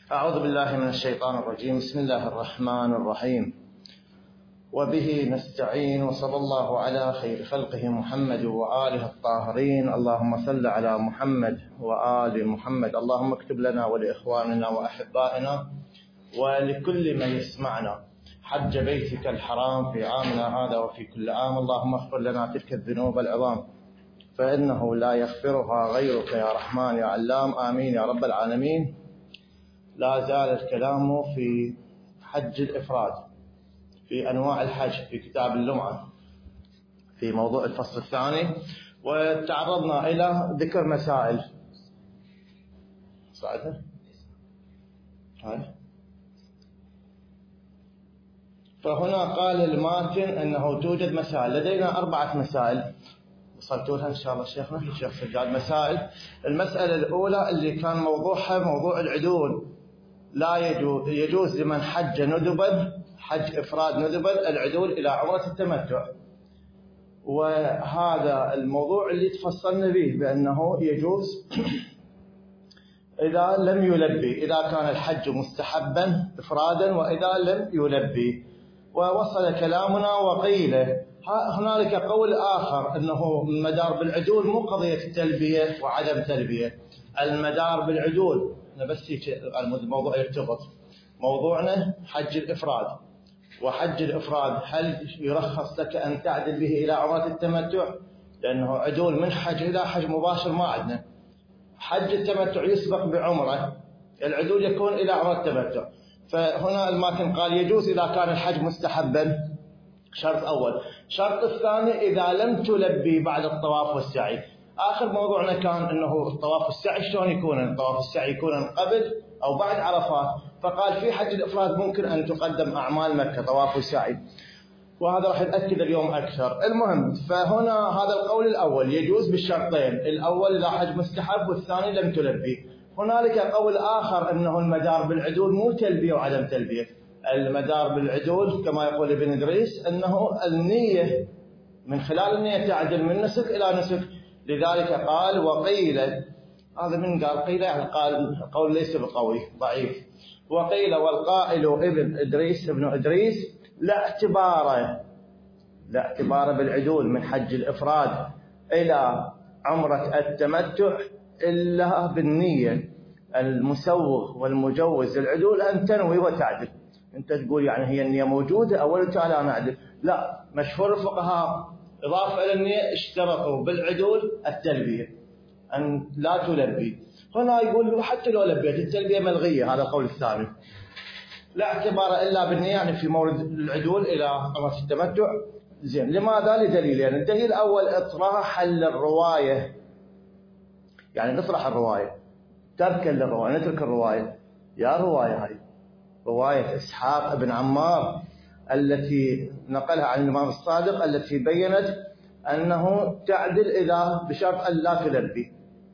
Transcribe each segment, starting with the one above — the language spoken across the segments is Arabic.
أعوذ بالله من الشيطان الرجيم. بسم الله الرحمن الرحيم. وبه نستعين، وصلى الله على خير خلقه محمد وآله الطاهرين. اللهم صل على محمد وآل محمد. اللهم اكتب لنا ولإخواننا وأحبائنا ولكل من يسمعنا حج بيتك الحرام في عامنا هذا وفي كل عام. اللهم اغفر لنا تلك الذنوب العظام فإنه لا يغفرها غيرك يا رحمن يا علام. آمين يا رب العالمين. لا زال الكلام في حج الإفراد، في أنواع الحج، في كتاب اللمعة، في موضوع الفصل الثاني، وتعرضنا إلى ذكر مسائل. صعدها هاي. فهنا قال الماتن أنه توجد مسائل، لدينا 4 مسائل وصلتوا لها إن شاء الله شيخنا الشيخ سجاد. مسائل. المسألة الأولى اللي كان موضوعها موضوع العدول. لا يجوز لمن حج ندبا، حج إفراد ندبا، العدول إلى عمرة التمتع. وهذا الموضوع اللي تفصلنا به بأنه يجوز إذا لم يلبي، إذا كان الحج مستحبا إفرادا وإذا لم يلبي. ووصل كلامنا وقيل هنالك قول آخر أنه المدار بالعدول مو قضية التلبية وعدم تلبية، المدار بالعدول بس الموضوع يرتبط. موضوعنا حج الإفراد، وحج الإفراد هل يرخص لك أن تعدل به إلى عمرة التمتع؟ لأنه عدول من حج إلى حج مباشر ما عندنا. حج التمتع يسبق بعمرة، العدول يكون إلى عمرة التمتع. فهنا الماتن قال يجوز إذا كان الحج مستحبا، شرط أول. شرط الثاني إذا لم تلبي بعد الطواف والسعي. آخر موضوعنا كان أنه الطواف والسعي شلون يكون؟ الطواف والسعي يكون قبل أو بعد عرفات. فقال في حج الإفراد ممكن أن تقدم أعمال مكة طواف وسعي، وهذا راح يتأكد اليوم أكثر. المهم، فهنا هذا القول الأول يجوز بالشرطين، الأول إذا حج مستحب والثاني لم تلبي. هنالك قول آخر أنه المدار بالعدول مو تلبية وعدم تلبية، المدار بالعدول كما يقول ابن إدريس أنه النية، من خلال النية تعدل من نسك إلى نسك. لذلك قال وقيل، هذا من قال قيل يعني قال قول ليس بقوي ضعيف. وقيل والقائل ابن إدريس لا اعتبار بالعدول من حج الإفراد إلى عمرة التمتع إلا بالنية. المسوغ والمجوز العدول أن تنوي وتعدل. أنت تقول يعني هي النية موجودة أول تعالى نعدل، لا. مشهور الفقهاء إضافة إلى النية اشترطوا بالعدول التلبية، أن لا تلبي. هنا يقول حتى لو لبيت التلبية ملغية، هذا القول الثاني. لا اعتبار إلا بالنية يعني في مورد العدول إلى عمرة التمتع. زين، لماذا؟ لدليلين. يعني الدليل الأول إطراحا للرواية، يعني نطرح الرواية، تركا للرواية، نترك الرواية. يا رواية هاي رواية إسحاق بن عمار التي نقلها عن الإمام الصادق، التي بيّنت أنه تعدل إذا بشرط أن لا تلبي.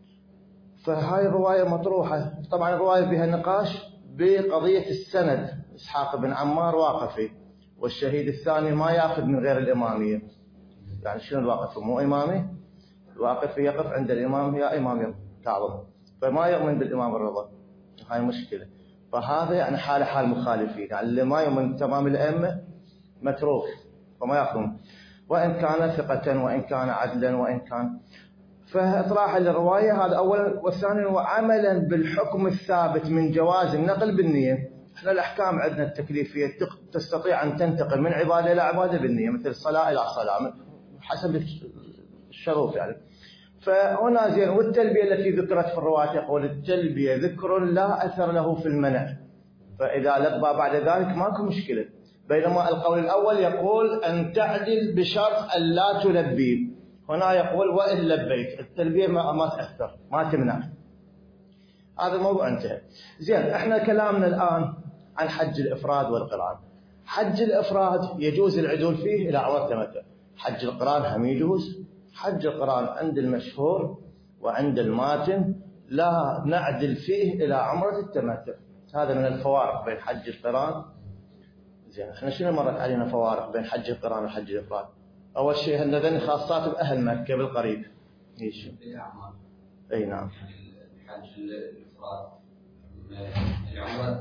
فهاي الرواية مطروحة. طبعا الرواية فيها نقاش بقضية السند، إسحاق بن عمار واقفي، والشهيد الثاني ما يأخذ من غير الإمامية. يعني شنو الواقف؟ مو إمامي، الواقف يقف عند الإمام يا إمام كاظم، فما يؤمن بالإمام الرضا. هاي مشكلة. فهذا يعني حال مخالفين، يعني اللي ما يؤمن تمام الأئمة متروك وما يأخذون، وإن كان ثقة وإن كان عدلا وإن كان. فإطراحا للرواية هذا أولا. والثاني وعملا بالحكم الثابت من جواز النقل بالنية. احنا الأحكام عندنا التكليفية تستطيع أن تنتقل من عبادة إلى عبادة بالنية، مثل الصلاة إلى صلاة حسب الشروط يعني. فهنا زين. والتلبية التي ذكرت في الرواية يقول التلبية ذكر لا أثر له في المنع، فإذا لبى بعد ذلك ماكو مشكلة. بينما القول الأول يقول أن تعدل بشرط أن لا تلبي، هنا يقول وإن لبيت التلبية ما تأثر، ما تمنع. هذا الموضوع انتهى. زين، احنا كلامنا الآن عن حج الإفراد والقران. حج الإفراد يجوز العدول فيه إلى عمرة التمتع، حج القران هم يجوز. حج القران عند المشهور وعند الماتن لا نعدل فيه إلى عمرة التمتع. هذا من الفوارق بين حج القران. زين، احنا شنو مرت علينا فوارق بين حج القران وحج الإفراد؟ أول شيء هذين خاصات بأهل مكة بالقريب. ايش؟ الأعمال. أي نعم. حج الإفراد العمرة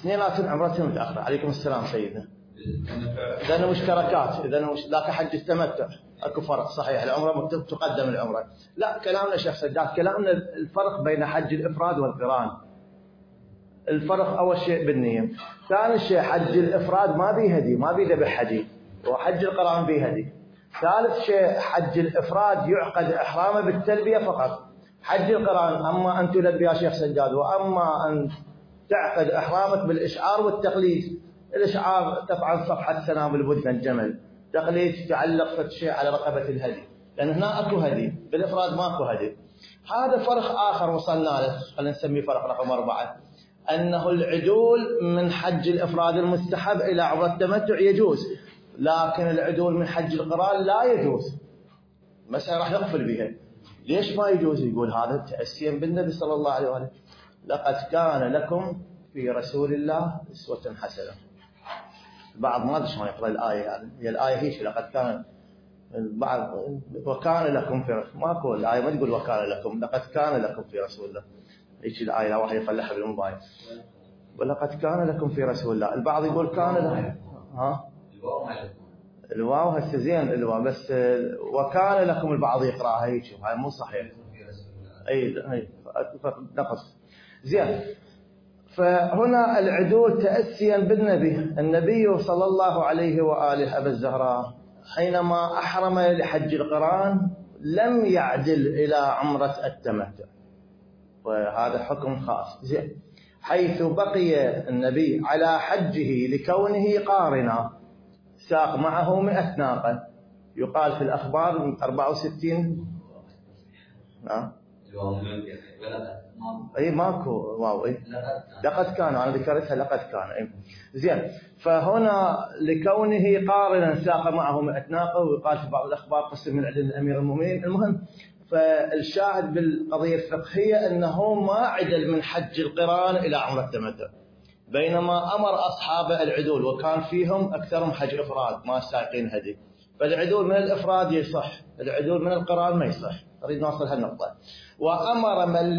اثنيناتهم عمرتهم متأخرة. عليكم السلام سيدنا. لأنه مشتركات، لكن حج التمتع اكو فرق صحيح. العمرة تقدم العمرة. لا كلامنا شيخ سداد، كلامنا الفرق بين حج الإفراد والقران. الفرق أول شيء بالنية، ثاني شيء حج الإفراد ما بيه هدي، ما بيه ذبح هدي، وحج القران بيه هدي. ثالث شيء حج الإفراد يعقد إحرامه بالتلبية فقط. حج القران أما أن تلبي يا شيخ سداد، وأما أن تعقد إحرامك بالإشعار والتقليد. الإشعار تفعل صفحة سنام البدن الجمل، تقليد تعلق شيء على رقبة الهدي، لأن هنا أكو هدي، بالإفراد ماكو هدي. هذا فرق آخر وصلنا له، خلينا نسميه فرق رقم 4، أنه العدول من حج الإفراد المستحب إلى عمرة التمتع يجوز، لكن العدول من حج القران لا يجوز. مسألة راح يغفل بها. ليش ما يجوز؟ يقول هذا تأسيا بالنبي صلى الله عليه وآله. لقد كان لكم في رسول الله أسوة حسنة. البعض ما ادري شلون يقرأ الآية، يعني هي الآية هيك لقد كان البعض وكان لكم في ماكو الآية ما تقول وكان لكم، لقد كان لكم في رسول الله. هيك الآية لا واحد يفلحها بالموبايل. ولقد كان لكم في رسول الله. البعض يقول كان لكم الواو هسه زين الواو، بس وكان لكم البعض يقراها هيك، هاي مو صحيح. اي نقص زين. فهنا العدول تأسيا بالنبي. النبي صلى الله عليه وآله أبا الزهراء حينما أحرم لحج القران لم يعدل إلى عمرة التمتع، وهذا حكم خاص زين، حيث بقي النبي على حجه لكونه قارنا، ساق معه 100 ناقة. يقال في الأخبار 64. اي ماكو واو. اي لقد كان، انا ذكرتها لقد كان. اي زين. فهنا لكونه قارنا ساق معه 100 ناقة، ويقال في بعض الأخبار قسم من عند الأمير المؤمنين. المهم، فالشاهد بالقضية الفقهية أنه ما عدل من حج القران إلى عمرة التمتع، بينما أمر أصحاب العدول وكان فيهم أكثرهم حج إفراد ما ساقين هدي، فالعدول من الإفراد يصح، العدول من القران ما يصح. أريد نوصل هالنقطة. وأمر من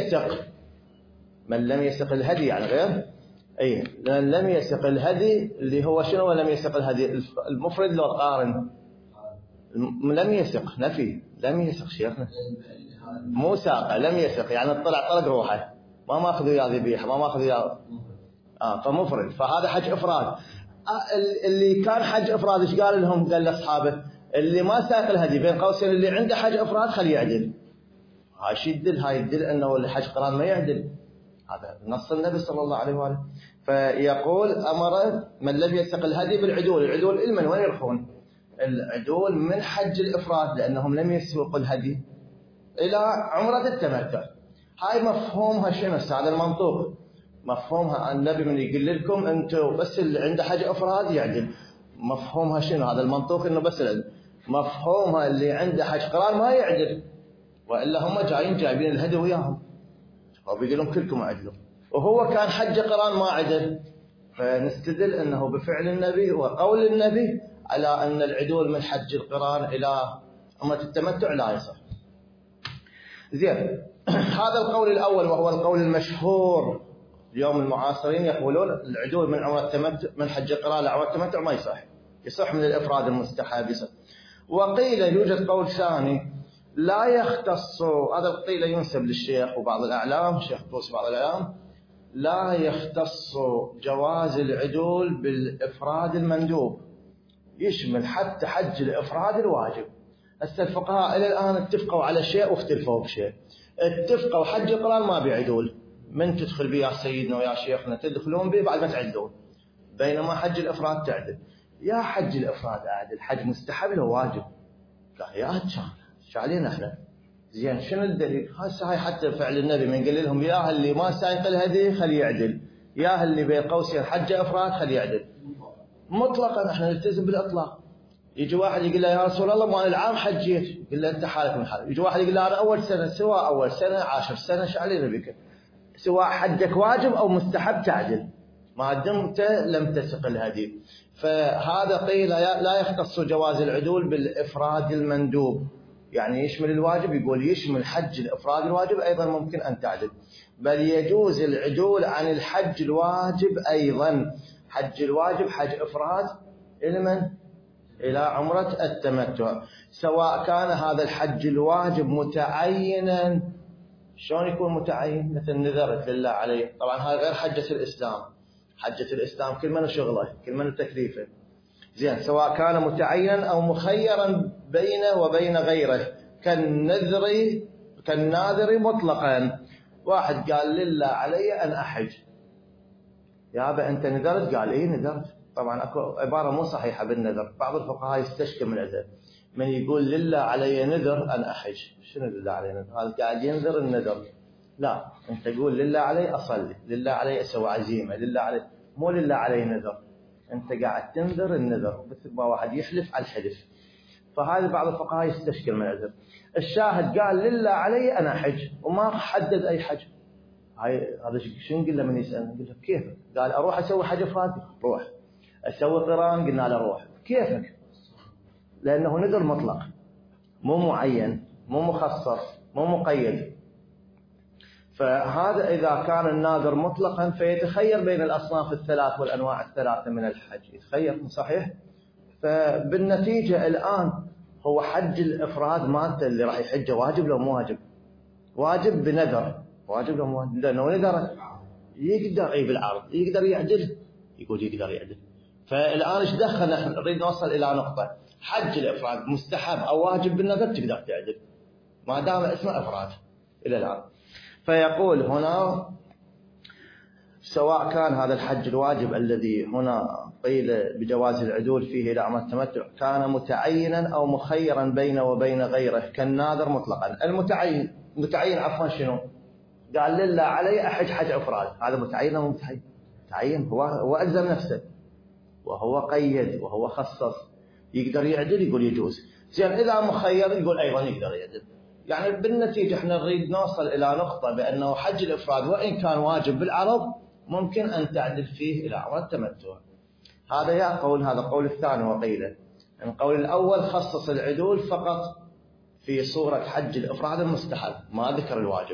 لم يسق الهدي، يعني غير من لم يسق الهدي اللي هو شنو؟ لم يسق الهدي المفرد لو القارن. لم يسق نفي، لم يسق شيخنا مو ساقه، لم يسق يعني طلق روحه، ما ماخذ وياه ذبيحه، ما ماخذ وياه فمفرد. فهذا حج افراد. اللي كان حج افراد ايش قال لهم؟ قال لاصحابه اللي ما ساق الهدي بين قوسين اللي عنده حج افراد خليه يعدل. هاي شو يدل؟ هاي يدل انه اللي حج قران ما يعدل. هذا نص النبي صلى الله عليه واله. فيقول امر من لم يسق الهدي بالعدول. العدول المن وين يروحون؟ العدول من حج الافراد لانهم لم يسوقوا الهدي الى عمره التمتع. هاي مفهومها شنو؟ هذا المنطوق مفهومها النبي من يقول لكم انتم بس اللي عنده حج افراد يعدل. مفهومها شنو؟ هذا المنطوق انه بس مفهومها اللي عنده حج قران ما يعدل، والا هم جايبين الهدي وياهم، وبيقول لهم كلكم اعدلوا، وهو كان حج قران ما عدل. فنستدل انه بفعل النبي وقول النبي على ان العدول من حج القران الى عمره التمتع لا يصح. زين. هذا القول الاول وهو القول المشهور. اليوم المعاصرين يقولون العدول من عمره التمتع من حج القران لعمره التمتع ما يصح، يصح من الافراد المستحب يصح. وقيل يوجد قول ثاني لا يختص، هذا القيل ينسب للشيخ وبعض الاعلام، الشيخ طوس بعض الاعلام، لا يختص جواز العدول بالافراد المندوب، يشمل حتى حج الافراد الواجب. هسه الفقهاء الى الان اتفقوا على شيء واختلفوا بشيء. اتفقوا حج القران ما بعدول، من تدخل به يا سيدنا ويا شيخنا تدخلون به بعد ما تعدون، بينما حج الافراد تعدل. يا حج الافراد اعدل، حج مستحب له واجب؟ لا يا شعلينا احنا. زين شنو الدليل؟ هسه هاي حتى فعل النبي من قال لهم يا اللي ما سايق الهدي خليه يعدل، يا اللي بين قوسين حج افراد خليه يعدل. مطلقا احنا نلتزم بالاطلاق. يجي واحد يقول له يا رسول الله ما العام حجيت، يقول له انت حالك من حالك. يجي واحد يقول له انا اول سنه، سواء اول سنه 10 سنه شعلينا بك، سواء حجك واجب او مستحب تعدل ما دمت لم تسق الهدي. فهذا قيل لا يختص جواز العدول بالافراد المندوب، يعني يشمل الواجب، يقول يشمل حج الإفراد الواجب أيضا ممكن أن تعدل، بل يجوز العدول عن الحج الواجب أيضا. حج الواجب حج إفراد إلى إلى عمرة التمتع، سواء كان هذا الحج الواجب متعينا. شلون يكون متعين؟ مثل نذرت لله عليه، طبعا هذا غير حجة الإسلام. حجة الإسلام كل من شغله، كل من تكليفه. زين، سواء كان متعينا أو مخيرا بينه وبين غيره، كالناذر مطلقا. واحد قال لله علي أن أحج، يا أبا أنت نذرت؟ قال إيه نذرت. طبعا أكو عبارة مو صحيحة بالنذر، بعض الفقهاء يستشكل من هذا، من يقول لله علي نذر أن أحج. شنو لله علي نذر؟ هذا قاعد ينذر النذر. لا، أنت تقول لله علي أصلي، لله علي أسوي عزيمة، لله علي، مو لله علي نذر. أنت قاعد تنذر النذر، مثل ما واحد يحلف على الحلف. فهذا بعض الفقهاء يستشكل من هذا. الشاهد قال لله علي أنا أحج، وما حدد أي حج. هذا شنو نقول له من يسألنا؟ نقول له كيف؟ قال أروح أسوي حج إفرادي، روح. أسوي قران، قلنا له روح. كيفك؟ لأنه نذر مطلق، مو معين، مو مخصص، مو مقيد. فهذا إذا كان الناذر مطلقا فيتخير بين الأصناف الثلاث والأنواع الثلاثة من الحج، يتخير، صحيح؟ فبالنتيجة الآن هو حج الإفراد مالته اللي راح يحجه واجب لو مو واجب؟ واجب بنذر، واجب لو مو واجب؟ لأنه نذر يقدر بالعرض، يقدر يعدل، يقول يقدر يعدل. فالآن ايش دخل؟ نحن نريد نوصل إلى نقطة، حج الإفراد مستحب أو واجب بالنذر تقدر تعدل ما دام اسمه إفراد إلى الآن. فيقول هنا سواء كان هذا الحج الواجب الذي هنا قيل بجواز العدول فيه إلى عمرة التمتع كان متعينا أو مخيرا بينه وبين غيره كالناذر مطلقا. متعين عفوا شنو؟ قال لله علي أحج حج إفراد، هذا متعين أو متعين؟ متعين، هو ألزم نفسه وهو قيد وهو خصص. يقدر يعدل، يقول يجوز. زين، إذا مخير يقول أيضا يقدر يعدل. يعني بالنتيجة احنا نريد نوصل إلى نقطة بأنه حج الإفراد وإن كان واجب بالعرض ممكن أن تعدل فيه إلى عمرة التمتع. هذا يا قول، هذا قول الثاني وقيله. القول الأول خصص العدول فقط في صورة حج الإفراد المستحب، ما ذكر الواجب.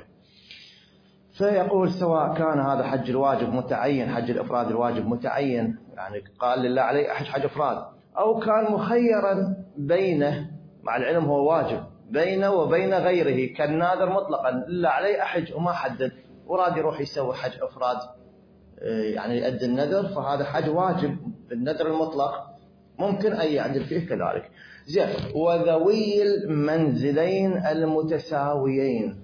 فيقول سواء كان هذا حج الواجب متعين، حج الإفراد الواجب متعين، يعني قال لله علي أحج حج إفراد، أو كان مخيرا بينه، مع العلم هو واجب، بينه وبين غيره كالناذر مطلقا، لله علي أحج وما حدد، وراد يروح يسوي حج إفراد يعني يؤدي النذر، فهذا حج واجب بالنذر المطلق ممكن أن يعدل فيه كذلك. زين، وذوي المنزلين المتساويين،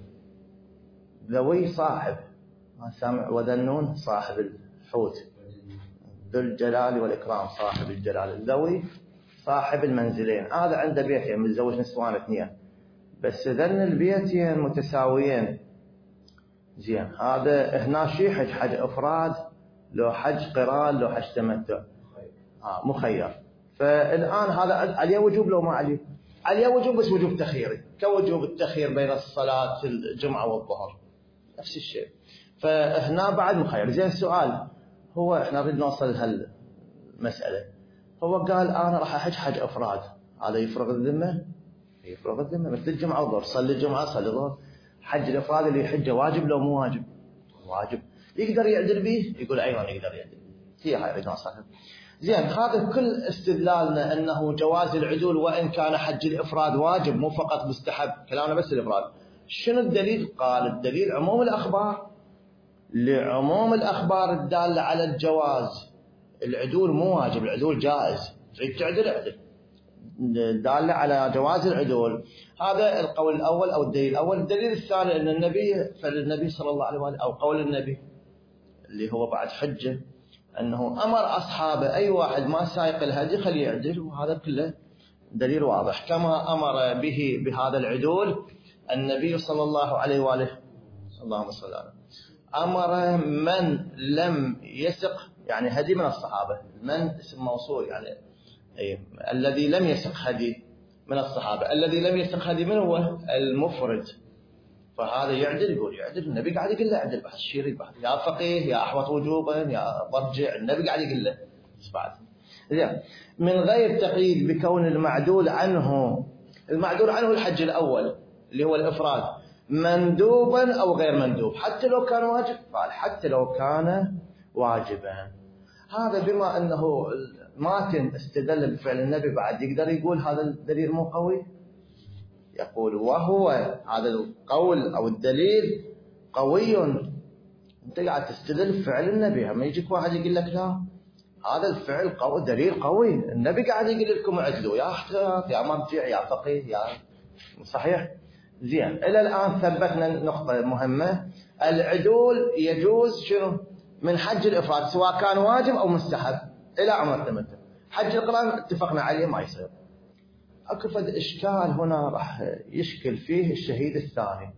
ذوي صاحب، ما سامع وذنون صاحب الحوت، ذو الجلال والإكرام صاحب الجلال، ذوي صاحب المنزلين. هذا عنده بيتين متزوج نسوان اثنين، بس ذن البيتين متساويين. زين، هذا هنا شيء حج إفراد، لو حج قران، لو حج تمتع، مخير. فالآن هذا عليه وجوب لو ما عليه؟ عليه وجوب، بس وجوب تخييري، كوجوب التخيير بين الصلاة الجمعة والظهر، نفس الشيء. فهنا بعد مخير. زين، السؤال هو احنا نريد نوصل لهالمسألة. هو قال أنا راح أحج حج إفراد، هذا يفرغ الذمة؟ يفرغ الذمة، مثل الجمعة والظهر، صلي الجمعة صلي الظهر. حج الإفراد اللي يحجه واجب لو مو واجب؟ واجب. يقدر يعدل به؟ يقول أيضا يقدر يعدل. هي هاي يريد نوصلها. زين، هذا كل استدلالنا أنه جواز العدول وإن كان حج الإفراد واجب مو فقط مستحب، كلامنا بس الإفراد. شنو الدليل؟ قال الدليل عموم الأخبار، لعموم الأخبار الدالة على الجواز. العدول مو واجب، العدول جائز، تريد تعدل اعدل، دالة على جواز العدول. هذا القول الأول أو الدليل الأول. الدليل الثاني أن النبي صلى الله عليه وآله، أو قول النبي اللي هو بعد حجة، أنه أمر أصحابه أي واحد ما سايق الهدي خليه يعدل، وهذا كله دليل واضح. كما أمر به بهذا العدول النبي صلى الله عليه وآله، اللهم صل على، أمر من لم يسق، يعني هدي من الصحابة، من اسم موصول يعني أي الذي لم يسق هدي من الصحابة. الذي لم يسق هدي من هو؟ المفرد. فهذا يعدل، يقول يعدل، النبي قاعد يقول له اعدل، بعد الشيري بعد يا فقيه يا أحوط وجوبا يا برجع، النبي قاعد يقول له بعد. من غير تقييد بكون المعدول عنه المعذور عنه الحج الأول اللي هو الإفراد مندوبا أو غير مندوب، حتى لو كان واجب، قال حتى لو كان واجبا. هذا بما أنه ماتن استدل بفعل النبي، بعد يقدر يقول هذا الدليل مو قوي؟ يقول وهو هذا القول أو الدليل قوي، أنت قاعد تستدل بفعل النبي، أما يجيك واحد يقول لك لا هذا الفعل قوي، دليل قوي، النبي قاعد يقول لكم اعدلوا، يا احتياط يا مرجع يا فقيه يا صحيح. زين، إلى الآن ثبتنا نقطة مهمة، العدول يجوز شنو؟ من حج الإفراد سواء كان واجب أو مستحب إلى عمر التمتع. حج القران اتفقنا عليه ما يصير. اكو فد إشكال هنا راح يشكل فيه الشهيد الثاني.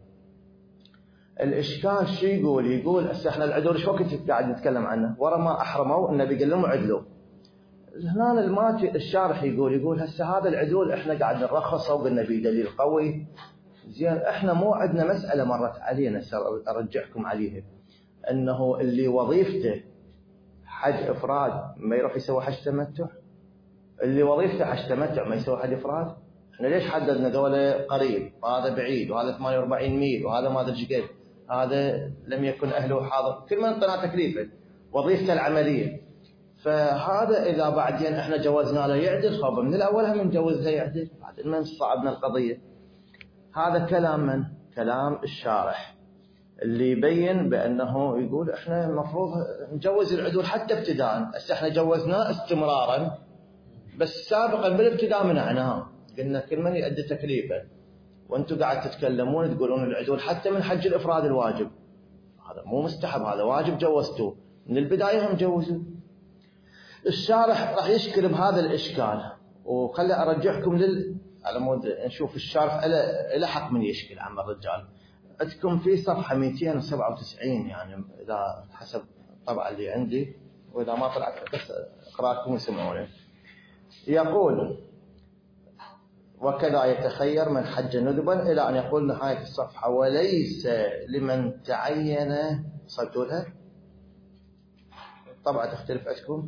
الإشكال شو يقول؟ يقول هسه احنا العدول شو وقت قاعد نتكلم عنه؟ ورا ما أحرموا النبي قال لهم عدلوا. هنا الماتي الشارح يقول هسه هذا العدول احنا قاعد نرخصه بالنبي دليل قوي. زين، احنا مو عندنا مسألة مرت علينا ارجعكم عليها، انه اللي وظيفته حج افراد ما يروح يسوي حج تمتع، اللي وظيفته حج تمتع ما يسوي حج افراد. احنا ليش حددنا دولة قريب وهذا بعيد وهذا 48 ميل وهذا ما ادري قد، هذا لم يكن اهله حاضر، كل من قناة تكليفه وظيفته العملية. فهذا اذا بعدين احنا جوزنا له يعدل، خب من الاول هم نجوز له يعدل، بعدين ما صعبنا القضية. هذا كلام من؟ كلام الشارح اللي يبين بأنه يقول احنا المفروض نجوز العدول حتى ابتداء. هسه احنا جوزناه استمرارا، بس سابقا بالابتداء منعناه، قلنا كل من يؤدي تكليفه، وانتم قاعد تتكلمون تقولون العدول حتى من حج الافراد الواجب، هذا مو مستحب هذا واجب جوزتوه من البدايه، هم جوزوا. الشارح راح يشكل بهذا الاشكال، وخلي ارجعكم على مود نشوف الشارح إلى حق من يشكل عم الرجال. عندكم في صفحة 297 يعني إذا حسب طبعا اللي عندي، وإذا ما طلعت بس أقرأكم وسمعوني. يقول وكذا يتخير من حج ندبا إلى أن يقول نهاية الصفحة وليس لمن تعين. صدتوا لها طبعا تختلف عندكم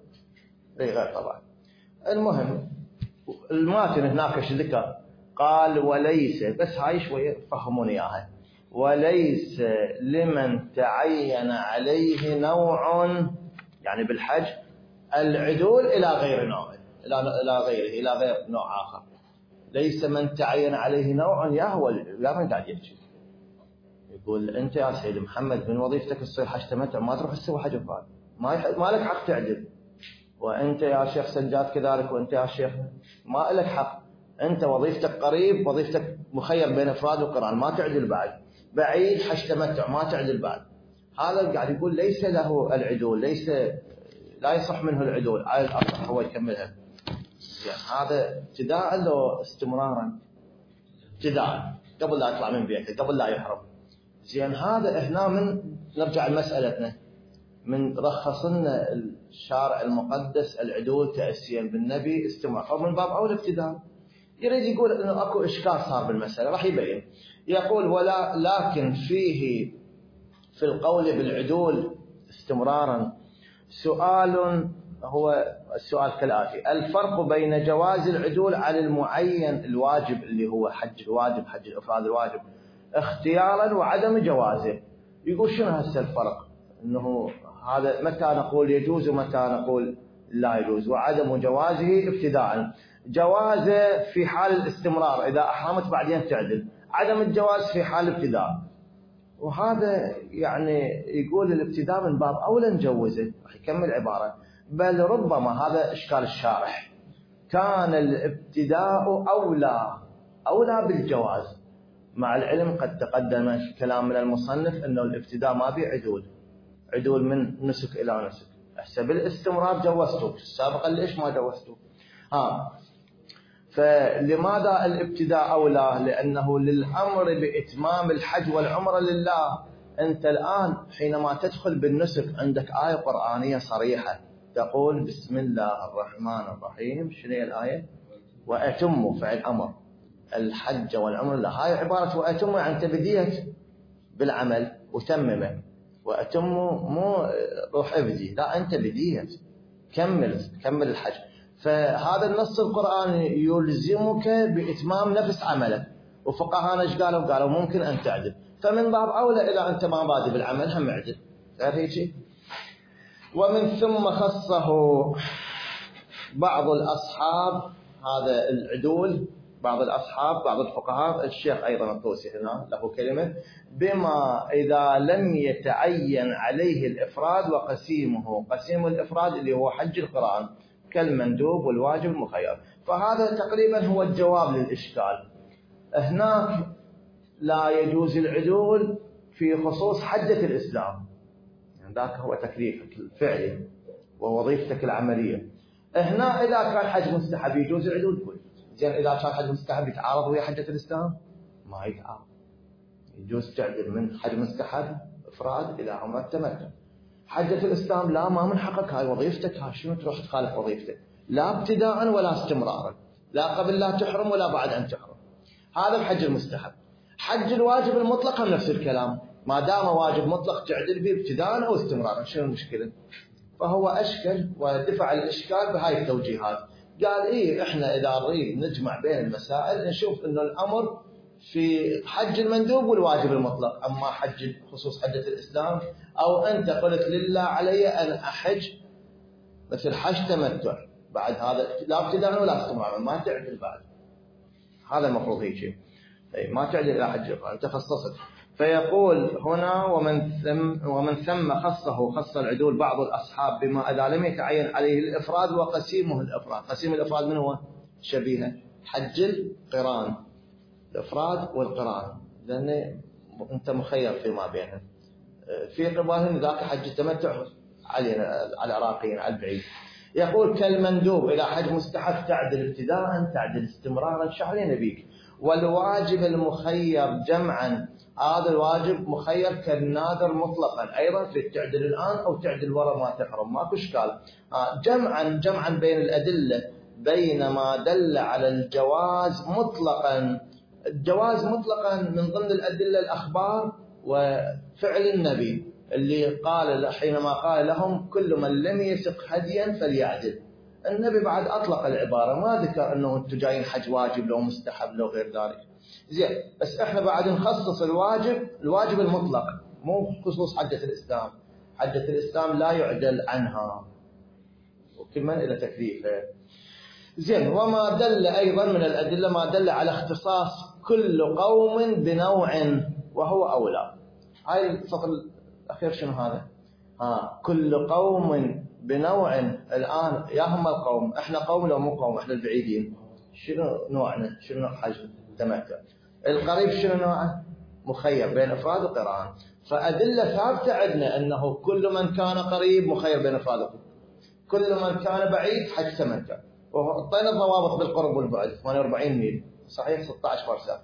غير طبعا. المهم الماتن هناك ايش ذكر؟ قال وليس، بس هاي شويه فهموني اياها، وليس لمن تعين عليه نوع يعني بالحج العدول الى غير نوع، الى غير نوع اخر. ليس من تعين عليه نوع يهو لا من قاعد يحكي. يقول انت يا سيد محمد من وظيفتك تصير حج تمتع ما تروح تسوي حج افراد، ما لك حق تعدل. وانت يا شيخ سجاد كذلك، وانت يا شيخ ما لك حق، انت وظيفتك قريب، وظيفتك مخير بين افراد وقران، ما تعدل بعد. بعيد حج تمتع ما تعدل بعد. هذا قاعد يقول ليس له العدول، ليس لا يصح منه العدول على الاصح. هو يكملها يعني هذا ابتداء لو استمرارا؟ ابتداء قبل لا يطلع من بيته، قبل لا يحرم. زين، هذا هنا من نرجع لمسألتنا، من رخص لنا الشارع المقدس العدول تأسيا بالنبي استمرار، أو من باب أول ابتداء. يريد يقول أنه أكو إشكال صار بالمسألة، راح يبين. يقول ولا لكن فيه في القول بالعدول استمرارا سؤال، هو السؤال كالآتي: الفرق بين جواز العدول على المعين الواجب اللي هو حج الواجب حج الإفراد الواجب اختيارا وعدم جوازه. يقول شنو هسه الفرق؟ انه هذا متى نقول يجوز ومتى نقول لا يجوز، وعدم جوازه ابتداء. جوازه في حال الاستمرار اذا احرمت بعدين تعدل، عدم الجواز في حال الابتداء. وهذا يعني يقول الابتداء من باب اولى نجوزه. راح يكمل عباره: بل ربما هذا اشكال الشارح، كان الابتداء اولى بالجواز، مع العلم قد تقدم كلام من المصنف انه الابتداء ما بيه عدول من نسك الى نسك. هسه بالاستمرار جوزته، سابقا ليش ما جوزته؟ فلماذا الابتداء اولى؟ لانه للامر باتمام الحج والعمره لله. انت الان حينما تدخل بالنسك عندك ايه قرانيه صريحه تقول بسم الله الرحمن الرحيم. شنو هي الايه؟ واتموا فعل امر الحج والعمره لله. هاي عباره واتموا يعني انت بديت بالعمل وتممه. واتموا مو روح ابدي، لا انت بديت كمل الحج. فهذا النص القرآني يلزمك بإتمام نفس عملك. وفقهانا ايش قالوا؟ قالوا ممكن أن تعدل، فمن باب أولى إذا أنت ما بادئ بالعمل هم اعدل. هيك. ومن ثم خصه بعض الأصحاب، هذا العدول، بعض الأصحاب بعض الفقهاء، الشيخ أيضا الطوسي هنا له كلمة، بما إذا لم يتعين عليه الإفراد وقسيمه. قسيم الإفراد اللي هو حج القران كالمندوب والواجب المخير. فهذا تقريبا هو الجواب للإشكال. هناك لا يجوز العدول في خصوص حجة الإسلام، يعني ذاك هو تكليفك الفعلي ووظيفتك العملية. هنا إذا كان حج مستحب يجوز العدول كله. زين إذا كان حج مستحب يتعارض ويا حجة الإسلام؟ ما يتعارض، يجوز تعدل من حج مستحب إفراد إلى عمرة تمتع. حجة الإسلام لا، ما من حقك، هاي وظيفتك، هاي شنو تروح تخالف وظيفتك؟ لا ابتداء ولا استمرارا، لا قبل لا تحرم ولا بعد أن تحرم. هذا الحج المستحب. حج الواجب المطلق هم نفس الكلام، ما دام واجب مطلق تعدل به ابتداء أو استمرارا، شنو المشكلة؟ فهو أشكل ودفع الإشكال بهاي التوجيهات. قال إيه إحنا إذا نريد نجمع بين المسائل نشوف إنه الأمر في حج المندوب والواجب المطلق. أما حج خصوص حجة الإسلام، أو أنت قلت لله علي أن أحج مثل حج تمتع، بعد هذا لا ابتداء ولا استمرارا، ما تعدل بعد. هذا المفروض هيك، ما تعدل إلى حج أنت خصصت. فيقول هنا ومن ثم خص العدول بعض الأصحاب بما إذا لم يتعين عليه الإفراد وقسيمه الإفراد. قسيم الإفراد من هو؟ شبيهه حج القران، الإفراد والقران، لأن أنت مخير فيما بينهم. في قبالهم ذاك حج التمتع علينا على العراقيين على البعيد. يقول كالمندوب إذا حج مستحب تعدل ابتداء تعدل استمرارا، شهرين بيك. والواجب المخير جمعا، هذا الواجب مخير كالنادر مطلقا أيضا، في تعدل الآن أو تعدل ورا ما تحرم، ماكو إشكال. جمعا بين الأدلة، بينما دل على الجواز مطلقا. الجواز مطلقا من ضمن الأدلة الأخبار وفعل النبي اللي قال حينما قال لهم كل من لم يسق هديا فليعدل. النبي بعد أطلق العبارة، ما ذكر أنه أنتم جايين حج واجب لو مستحب لو غير ذلك. زين، بس إحنا بعد نخصص الواجب المطلق، مو خصوص حجة الإسلام. حجة الإسلام لا يعدل عنها، وكل من إلى تكليفه. زين، وما دل أيضا من الأدلة ما دل على اختصاص كل قوم بنوع وهو أولى. هاي السطر الأخير شنو هذا؟ كل قوم بنوع. الآن يا هم القوم، احنا قوم لو مو قوم، احنا البعيدين شنو نوعنا؟ شنو نوع حج تمتع؟ القريب شنو نوعه؟ مخير بين افراد وقران. فأدلة ثابتة عندنا انه كل من كان قريب مخير بين افراد، كل من كان بعيد حج تمتع. وحطينا الضوابط بالقرب والبعد 48 ميل، صحيح 16 فرسخ.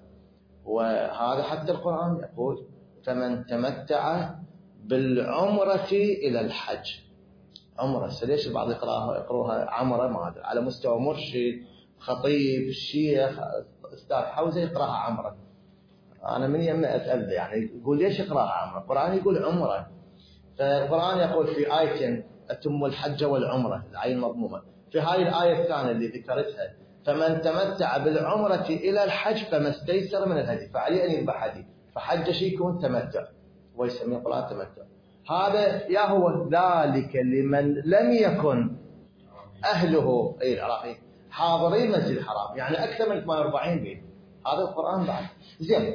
وهذا حتى القرآن يقول فمن تمتع بالعمرة إلى الحج. عمرة، ليش البعض يقروها عمرة؟ ما أدري، على مستوى مرشد خطيب الشيخ أستاذ حوزة يقراها عمرة. أنا من يمنا أسأل يعني يقول ليش يقراها عمرة؟ القرآن يقول عمرة. فالقرآن يقول في آية أتم الحج والعمرة، العين مضمومة. في هاي الآية الثانية اللي ذكرتها فمن تمتع بالعمرة إلى الحج فما استيسر من الهدي، فعليه أن يذبح هدي. فحج شيء يكون تمتع، ويسميه القرآن تمتع. هذا يا هو ذلك لمن لم يكن أهله أي العراقي حاضرين المسجد الحرام، يعني أكثر من 48 بيت. هذا القرآن بعد. زين،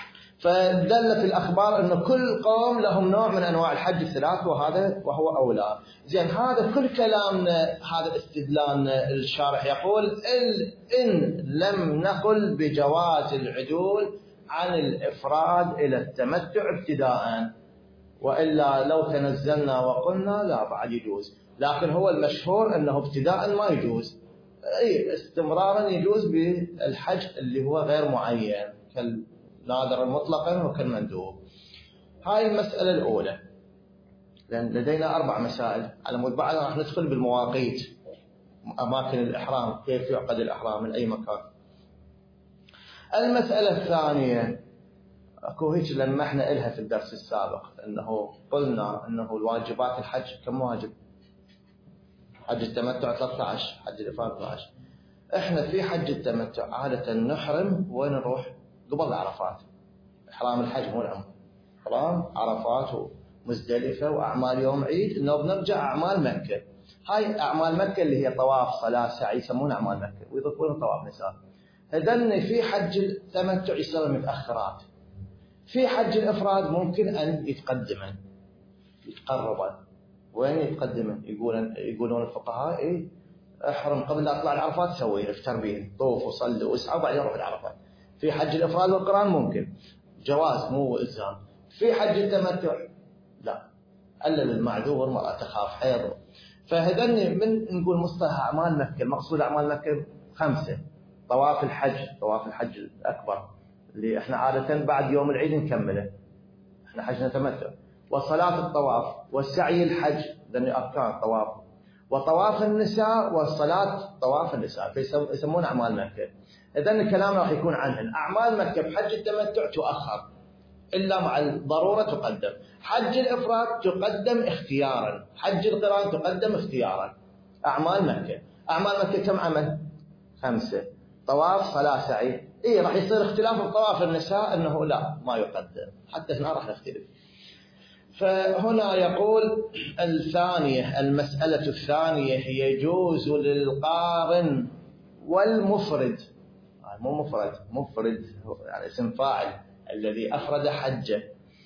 فدلت الأخبار أن كل قوم لهم نوع من أنواع الحج الثلاث، وهو أولى. زين، هذا كل كلامنا، هذا استدلالنا. الشارح يقول إن لم نقل بجواز العدول عن الإفراد إلى التمتع ابتداء، وإلا لو تنزلنا وقلنا لا بعد يجوز. لكن هو المشهور أنه ابتداء ما يجوز، أي استمرارا يجوز بالحج اللي هو غير معين كالنادر المطلقا وكالمندوب. هاي المسألة الأولى. لأن لدينا 4 مسائل، على مود بعد راح ندخل بالمواقيت، أماكن الإحرام، كيف يعقد الإحرام من أي مكان. المسألة الثانية أكو هيك لمحنا إلها في الدرس السابق، أنه قلنا أنه الواجبات الحج كم واجب؟ حج التمتع 13، حج الإفراد 12. إحنا في حج التمتع عادة نحرم وين نروح؟ قبل عرفات. إحرام الحج مو العمرة، إحرام عرفات ومزدلفة وأعمال يوم عيد، إنه بنرجع أعمال مكة. هاي أعمال مكة اللي هي طواف صلاة سعي يسمونها أعمال مكة، ويضيفون طواف نساء. هذن في حج التمتع يصير متأخرات. في حج الإفراد ممكن أن يتقدمن يتقربن. وين يتقدمن؟ يقولون الفقهاء إيه احرم قبل لا اطلع العرفات، سوي افطر بيه، طوف وصلي واسعى وبعدين روح العرفات. في حج الافراد والقران ممكن جواز مو الزام. في حج التمتع لا، الا للمعذور، مرأة تخاف حيض. فهذني من نقول مصطلح اعمال مكه، المقصود اعمال مكه 5. طواف الحج الاكبر اللي احنا عاده بعد يوم العيد نكمله، احنا حجنا تمتع. وصلاه الطواف والسعي الحج، ذني اركان الطواف، وطواف النساء والصلاة طواف النساء، فيسمون أعمال مكة. إذن الكلام راح يكون عنهن. أعمال مكة بحج التمتع تؤخر إلا مع الضرورة تقدم. حج الإفراد تقدم اختيارا، حج القران تقدم اختيارا. أعمال مكة كم عمل؟ 5. طواف صلاة سعي. إيه راح يصير اختلاف بطواف النساء أنه لا ما يقدم، حتى هنا راح نختلف. فهنا يقول المسألة الثانية يجوز للقارن والمفرد، مو مفرد يعني اسم فاعل الذي أفرد حجه.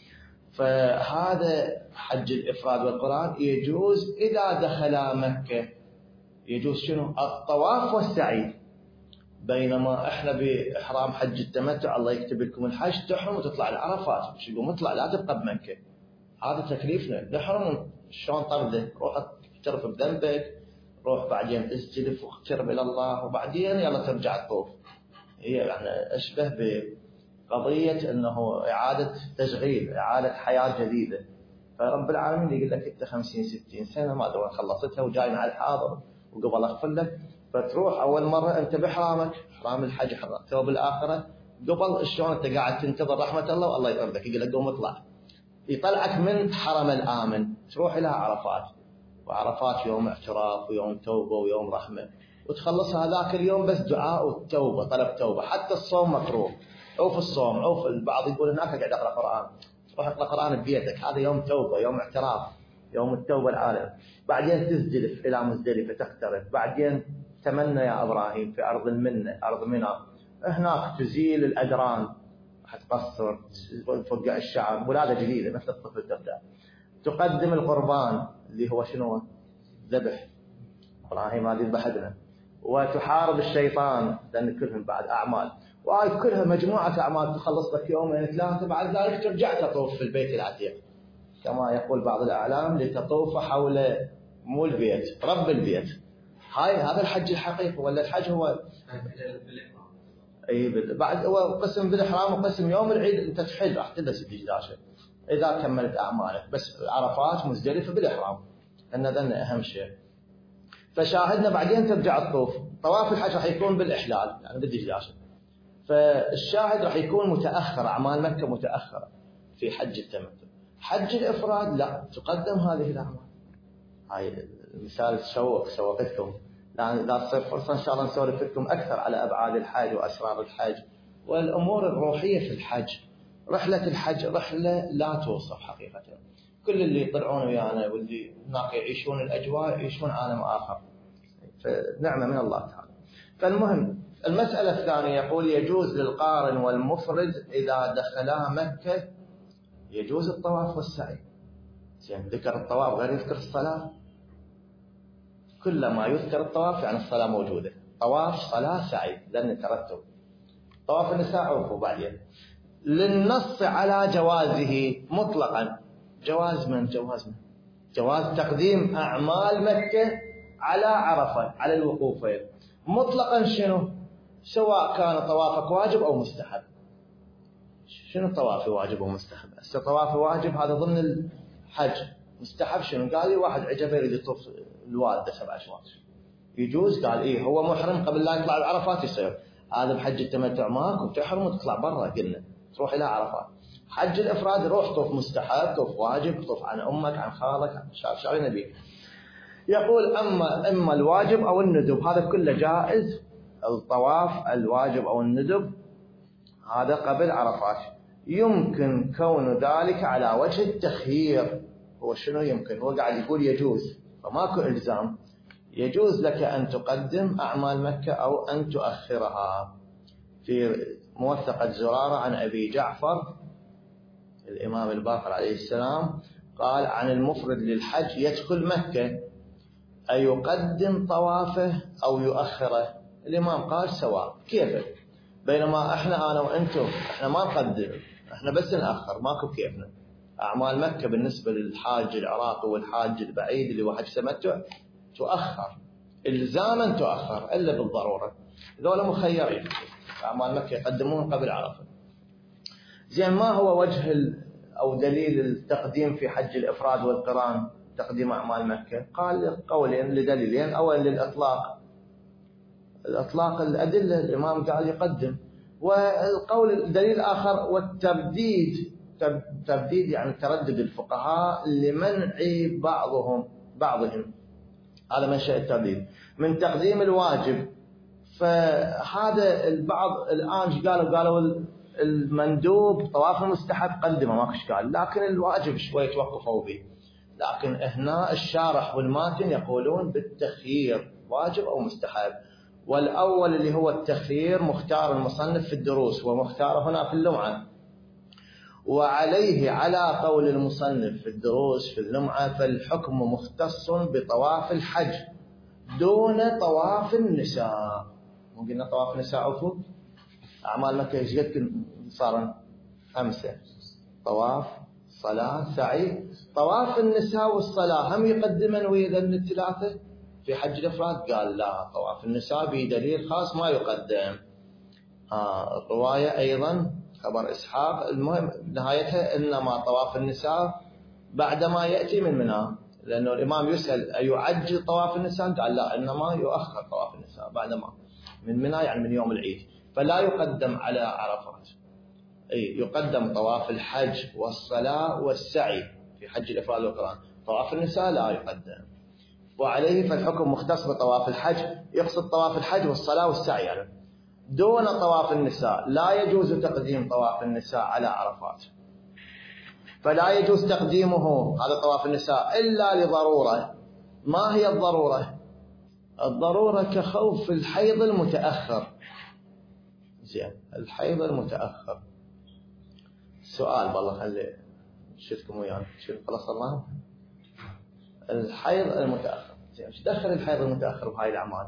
فهذا حج الإفراد والقران يجوز إذا دخل مكة. يجوز شنو؟ الطواف والسعي. بينما احنا بإحرام حج التمتع الله يكتب لكم الحج تحرم وتطلع العرفات، مش يقول اطلع لا تبقى بمكة. هذا تكليفنا، نحرم شلون طرده؟ روح اعترف بذنبك، روح بعدين اسجد واقترب الى الله، وبعدين يلا ترجع تطوف. هي يعني اشبه بقضيه انه اعاده تشغيل، اعاده حياه جديده. فرب العالمين يقول لك انت 50 60 سنه ما ادري خلصتها وجاي مع الحاضر وقبل اغفر لك، فتروح اول مره انت باحرامك، احرام الحج، ثوب الاخره، قبل شلون انت قاعد تنتظر رحمه الله والله يطردك، يقول لك قوم اطلع، يطلعك من حرم الآمن تروح إلى عرفات. وعرفات يوم اعتراف ويوم توبة ويوم رحمة، وتخلص هذاك اليوم بس دعاء وتوبة، طلب توبة. حتى الصوم مكروه، أو في الصوم أو في البعض يقول هناك قاعد أقرأ قرآن، تروح أقرأ قرآن ببيتك، هذا يوم توبة، يوم اعتراف، يوم التوبة العالم. بعدين تزدلف إلى مزدلفة تقترب، بعدين تمنى يا إبراهيم في أرض المنة، أرض منى، هناك تزيل الأدران، تقصر، تفقع الشعر، ولادة جديدة مثل الطفل تبدأ. تقدم القربان اللي هو شنو؟ ذبح، إبراهيم هذه ذبحتنا. وتحارب الشيطان، لأن كلهم بعد أعمال، وهاي كلها مجموعة أعمال تخلص لك يومين 3، بعد ذلك ترجع تطوف في البيت العتيق كما يقول بعض الأعلام لتطوف حول مو البيت، رب البيت. هذا الحج الحقيقي. ولا الحج هو اي بعد هو قسم بالاحرام وقسم يوم العيد انت تحج راح تلبس الدجاجه اذا كملت اعمالك، بس عرفات مزدلفه بالاحرام ان ذن اهم شيء. فشاهدنا بعدين ترجع تطوف. طواف الحج راح يكون بالاحلال يعني بالدجاجه، فالشاهد راح يكون متاخر، اعمال مكه متاخره في حج التمتع. حج الافراد لا، تقدم هذه الاعمال. هاي المثال شوقتكم، يعني إذا تصير فرصة إن شاء الله نسولف لكم أكثر على أبعاد الحج وأسرار الحج والأمور الروحية في الحج. رحلة الحج رحلة لا توصف حقيقة. كل اللي يطلعون ويانا واللي هناك يعيشون الأجواء يعيشون عالم آخر، فنعمة من الله تعالى. فالمهم المسألة الثانية يقول يجوز للقارن والمفرد إذا دخلا مكة يجوز الطواف والسعي. ذكر الطواف غير يذكر الصلاة. كلما يذكر الطواف يعني الصلاة موجودة، طواف صلاة سعي لأن ترتب. طواف النساء عرفوا بعدين للنص على جوازه مطلقا. جواز تقديم أعمال مكة على عرفة، على الوقوفين مطلقا. شنو؟ سواء كان طوافك واجب أو مستحب. شنو الطواف واجب ومستحب؟ الطواف واجب هذا ضمن الحج. مستحب شنو؟ قال لي واحد عجبه يريد يطوف الوالدة 7 أشواط، يجوز؟ قال إيه هو محرم قبل لا يطلع العرفات يصير. هذا بحج التمتع ماكو، تحرم وتطلع برا، قلنا تروح إلى عرفات. حج الإفراد روح طوف مستحب، طوف واجب، طوف عن أمك، عن خالك، عن شعر نبيك. يقول إما الواجب أو الندب، هذا كله جائز. الطواف الواجب أو الندب هذا قبل عرفات. يمكن كون ذلك على وجه التخيير. هو شنو يمكن؟ هو قاعد يقول يجوز، فماكو إلزام. يجوز لك أن تقدم أعمال مكة أو أن تؤخرها. في موثقة زرارة عن أبي جعفر الإمام الباقر عليه السلام قال عن المفرد للحج يدخل مكة أيقدم طوافه أو يؤخره؟ الإمام قال سواء كيف. بينما احنا أنا وأنتم احنا ما نقدم، احنا بس نأخر، ماكو كيفنا. أعمال مكة بالنسبة للحاج العراقي والحاج البعيد اللي هو حج تمتع تؤخر إلزاما، تؤخر إلا بالضرورة. ذولا مخيرين، أعمال مكة يقدمون قبل عرفة. زين، ما هو وجه أو دليل التقديم في حج الإفراد والقران، تقديم أعمال مكة؟ قال قولين لدليلين. أولا للإطلاق، الإطلاق الأدلة الإمام قال يقدم. والقول الدليل الآخر والتبديد، تبديد يعني تردد الفقهاء لمنع بعضهم هذا منشأ التبديد من تقديم الواجب. فهذا البعض الآن قالوا المندوب طواف المستحب قدمه ماكو اشكال، لكن الواجب شوي توقفوا به. لكن هنا الشارح والماتن يقولون بالتخيير واجب أو مستحب. والأول اللي هو التخيير مختار المصنف في الدروس ومختار هنا في اللمعة، وعليه على قول المصنف في الدروس في اللمعة فالحكم مختص بطواف الحج دون طواف النساء. مو قلنا طواف النساء عفوا أعمال مكة ايش قد صار؟ 5: طواف، صلاة، سعي. طواف النساء والصلاة هم يقدمن ويا الثلاثة في حج الإفراد؟ قال لا، طواف النساء بدليل خاص ما يقدم. الرواية أيضا خبر إسحاق المهم نهايتها إنما طواف النساء بعدما يأتي من منى، لأنه الإمام يسأل أيعجل طواف النساء؟ قال لا، إنما يؤخر طواف النساء بعدما من منى، يعني من يوم العيد. فلا يقدم على عرفات، يقدم طواف الحج والصلاة والسعي في حج الإفراد والقران. طواف النساء لا يقدم. وعليه فالحكم مختص بطواف الحج، يقصد طواف الحج والصلاة والسعي يعني دون طواف النساء. لا يجوز تقديم طواف النساء على عرفات، فلا يجوز تقديمه هذا طواف النساء إلا لضرورة. ما هي الضرورة؟ الضرورة كخوف الحيض المتأخر. زين، الحيض المتأخر سؤال والله خلي شفتكم ويانا خلاص الله. الحيض المتأخر، زين، ايش دخل الحيض المتأخر بهاي الأعمال؟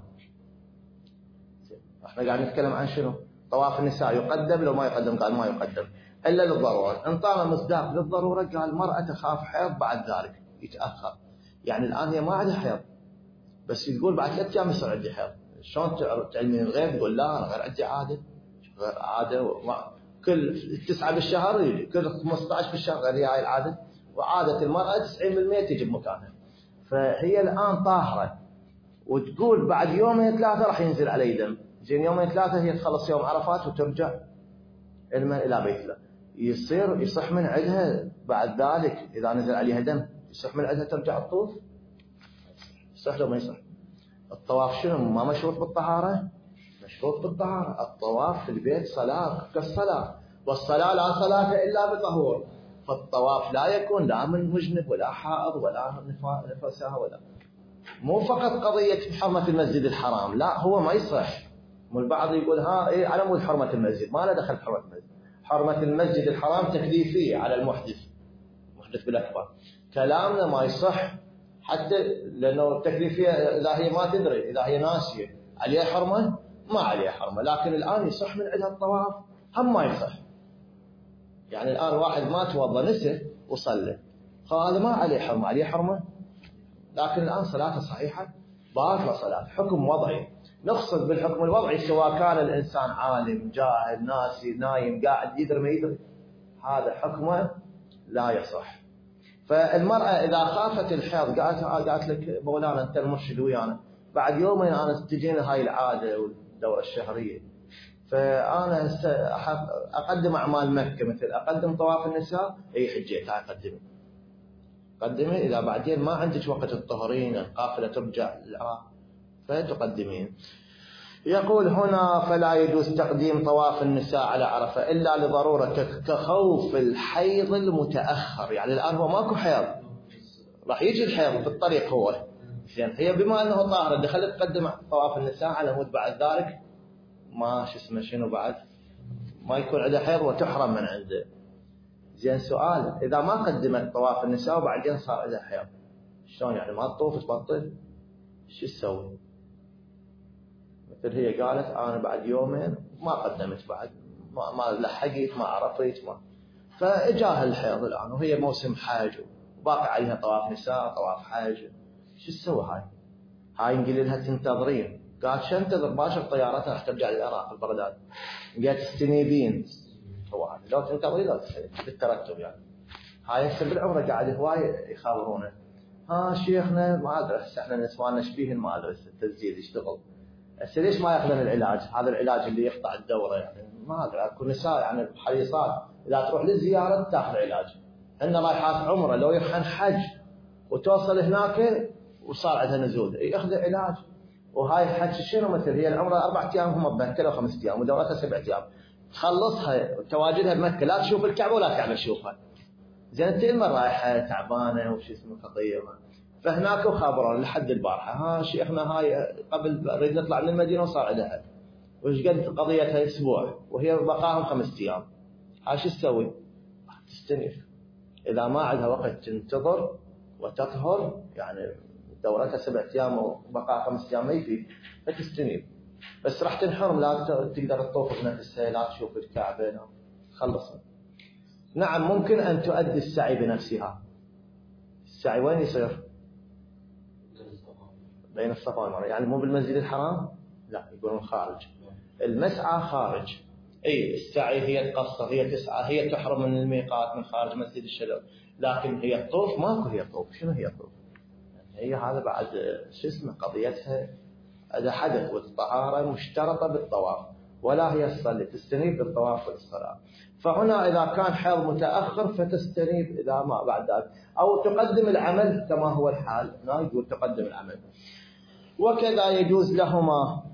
احنا قاعد نتكلم عن شنو؟ طواف النساء يقدم لو ما يقدم؟ قال ما يقدم إلا للضرورة. انطانا مصداق للضرورة قال المرأة تخاف حيض بعد ذلك يتأخر. يعني الآن هي ما عندها حيض بس تقول بعد 3 أيام يصير عندي حيض. شلون تعلمين الغير؟ تقول لا أنا غير عندي عادة، غير عادة كل 9 بالشهر يجي، كل 15 بالشهر غير هاي العادة. وعادة المرأة 90% تجي بمكانها. فهي الآن طاهرة وتقول بعد 2-3 راح ينزل علي دم. زين 2-3 هي تخلص يوم عرفات وترجع إلى بيت الله. يصح من عندها بعد ذلك إذا نزل عليها دم يصح من عندها ترجع الطوف؟ يصح لو ما يصح؟ الطواف شنو ما مشروط بالطهارة؟ مشروط بالطهارة. الطواف في البيت صلاة كالصلاة، والصلاة لا صلاة إلا بطهور. فالطواف لا يكون لا من مجنب ولا حائض ولا نفسها ولا مو فقط قضية حرمة المسجد الحرام، لا هو ما يصح. والبعض يقول على مود حرمة المسجد، ما له دخل حرمة المسجد. حرمة المسجد الحرام تكليفية على المحدث بالأكبر. كلامنا ما يصح حتى لأنه التكليفية إذا هي ما تدري، إذا هي ناسية عليها حرمة ما عليها حرمة. لكن الآن يصح من عندها الطواف هم ما يصح. يعني الآن واحد ما توضى نسي وصلى، هذا ما عليه حرمة، عليه حرمة. لكن الآن صلاته صحيحة باطلة صلاة. حكم وضعي، نقصد بالحكم الوضعي سواء كان الإنسان عالم جاهل ناسي نايم قاعد يدري ما يدري، هذا حكمه لا يصح. فالمرأة إذا خافت الحيض قالت لك مولانا أنت المرشد ويانا بعد يومين أنا تجينا هاي العادة والدورة الشهرية، فأنا أقدم أعمال مكة مثل أقدم طواف النساء. أي حجيت أقدم تقدمي إذا بعدين ما عندك وقت الطهرين القافلة ترجع للعراق فتقدمين. يقول هنا فلا يجوز تقديم طواف النساء على عرفة إلا لضرورة كخوف الحيض المتأخر. يعني الآن هو ماكو حيض، راح يجي الحيض بالطريق هو زين، هي بما أنه طاهرة دخلت تقدم طواف النساء على مود بعد ذلك ما شنو بعد ما يكون عندها حيض وتحرم من عنده. زين سؤال، إذا ما قدمت طواف النساء وبعدين صار عندها حيض شلون يعني؟ ما تطوف تبطل؟ شو تسوي؟ مثل هي قالت أنا بعد يومين ما قدمت، بعد ما لحقت ما عرفت ما، فإجاها الحيض الآن وهي موسم حاج وباقي عليها طواف نساء طواف حاج، شو تسوي هاي نقول لها تنتظرين. قالت شو انتظر؟ باشر طيارتها راح ترجع للعراق البغداد. قالت تستنيبين هو لو تنتظرين لو تستنيبين بالترتب. يعني هاي هسه بالعمره قاعد هواي يخابرونه شيخنا ما ادري هسه احنا نسواننا شبيهن ما ادري التسجيل يشتغل هسه ليش ما ياخذون العلاج؟ هذا العلاج اللي يقطع الدوره يعني ما ادري. اكو نساء يعني حريصات اذا تروح للزياره تاخذ علاج، عندنا رايحات عمره لو يروحن حج وتوصل هناك وصار عندها نزول ياخذ علاج. وهاي الحج شنو مثل هي العمره 4 ايام هم بمكه لو 5 ايام ودورتها 7 ايام تخلصها تواجدها بمكه لا تشوف الكعبه ولا الكعبه تشوفها. زين انت المره رايحه تعبانه وش اسمه خطيه فهناك وخابرون لحد البارحه شيخنا هاي قبل نريد نطلع من المدينه وصار عندها حج وش قد قضيتها اسبوع وهي بقاهم 5 ايام. هاي شو تسوي؟ تستنيف. اذا ما عندها وقت تنتظر وتطهر يعني دورتها 7 ايام وبقى 5 ايام ما يفيد فتستنيب، بس راح تنحرم لا تقدر تطوف بنفسها لا تشوف الكعبه خلص. نعم ممكن ان تؤدي السعي بنفسها. السعي وين يصير؟ بين الصفا والمروه، يعني مو بالمسجد الحرام، لا يقولون خارج. المسعى خارج، اي السعي هي تقصر هي تسعى هي تحرم من الميقات من خارج مسجد الشلوم، لكن هي الطوف ماكو هي طوف. شنو هي طوف؟ هي هذا بعد شو اسمه قضيتها هذا حدث والطهاره مشترطه بالطواف ولا هي تصلي تستنيب بالطواف والصلاه. فهنا اذا كان حيض متاخر فتستنيب اذا ما بعد ذلك او تقدم العمل كما هو الحال. هنا يقول تقدم العمل. وكذا يجوز لهما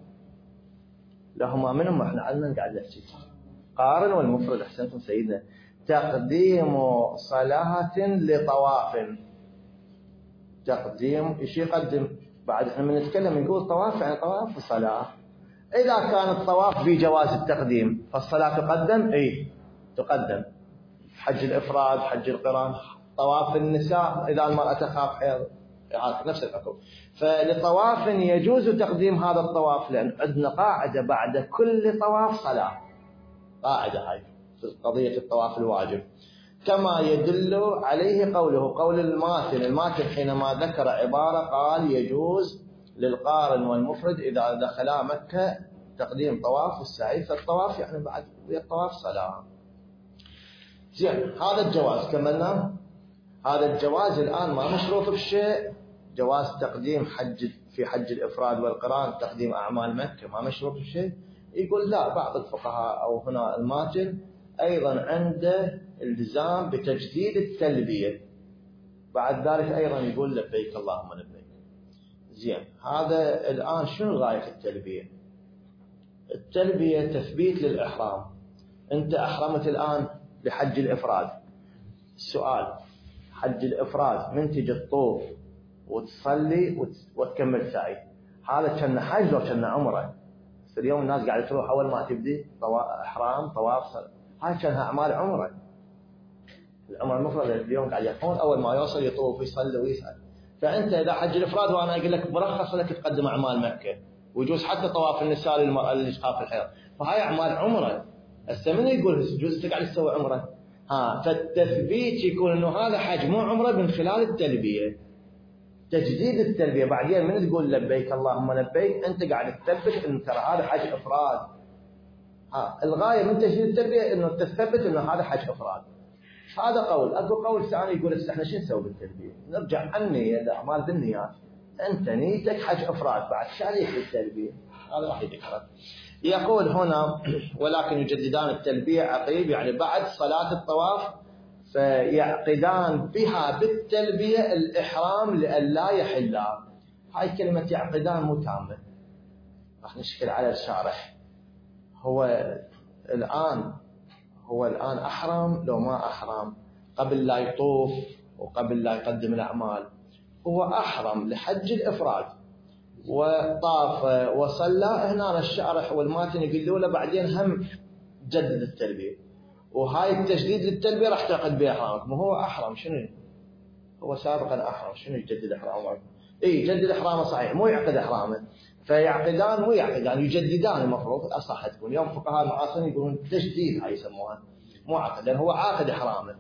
منهم احنا عندنا قاعد نحكي قارن والمفرد. احسنتم سيدنا. تقديم صلاه لطواف. تقديم ايش يقدم؟ بعد احنا من نتكلم نقول طواف يعني طواف وصلاه. اذا كان الطواف بجواز التقديم فالصلاه تقدم تقدم. حج الافراد حج القران طواف النساء اذا المراه تخاف حيض نفس الحكم. فلطواف يجوز تقديم هذا الطواف لان عندنا قاعده بعد كل طواف صلاه. قاعده هاي في قضيه الطواف الواجب كما يدل عليه قول الماتن حينما ذكر عبارة قال يجوز للقارن والمفرد إذا دخلا مكة تقديم طواف والسعي. فالطواف يعني بعد الطواف صلاة. زين هذا الجواز كملنا. هذا الجواز الآن ما مشروط بشيء. جواز تقديم في حج الإفراد والقران تقديم أعمال مكة ما مشروط بشيء. يقول لا بعض الفقهاء أو هنا الماتن أيضا عنده التزام بتجديد التلبية. بعد ذلك أيضا يقول لبيك اللهم لبيك. زين هذا الآن شنو غاية التلبية؟ التلبية تثبيت للإحرام. أنت أحرمت الآن بحج الإفراد. السؤال حج الإفراد من تجي تطوف وتصلي وتكمل سعي هذا كان حج لو كان عمره؟ اليوم الناس قاعدة تروح أول ما تبدي إحرام طواف صلاة هاي كانها أعمال عمره. العمر المفرد اليوم قاعد يكون أول ما يوصل يطوف ويصلي ويسأل. فأنت إذا حج الإفراد وأنا أقول لك مرخص لك تقدم أعمال مكة ويجوز حتى طواف النساء للمرأة اللي تخاف الحيض فهاي أعمال عمره. هسه من يقول يجوز تقعد تسوي عمره؟ فالتثبيت يكون إنه هذا حج مو عمره من خلال التلبية تجديد التلبية. بعدين من تقول لبيك اللهم لبيك أنت قاعد تثبت إن ترى هذا حج إفراد. الغاية من تجديد التلبية إنه تثبت إنه هذا حج إفراد. هذا قول. أكو قول ثاني يقول احنا شو نسوي بالتلبية؟ نرجع عن النية الأعمال بالنيات. أنت نيتك حج إفراد بعد شاريك بالتلبية هذا راح يذكره. يقول هنا ولكن يجددان التلبية عقيب يعني بعد صلاة الطواف فيعقدان بها بالتلبية الإحرام لئلا يحلا. هاي كلمة يعقدان مو تامة، راح نشكل على الشارح. هو الآن أحرم لو ما أحرم، قبل لا يطوف وقبل لا يقدم الأعمال، هو أحرم لحج الإفراد وطاف وصلى. هنا الشارح والماتن يقولوا له بعدين هم جدد التلبية، وهاي التجديد للتلبية راح تعقد بها إحرامك. ما هو أحرم شنو؟ هو سابقا أحرم، شنو يجدد إحرامه؟ يجدد إحرامه صحيح، مو يعقد إحرامه. فيعقدان مو يعقدان، يجددان المفروض أصح تكون. يوم فقهاء المعاصرين يقولون تجديد، هاي يسموها، مو عقد، لأن هو عاقد إحرامه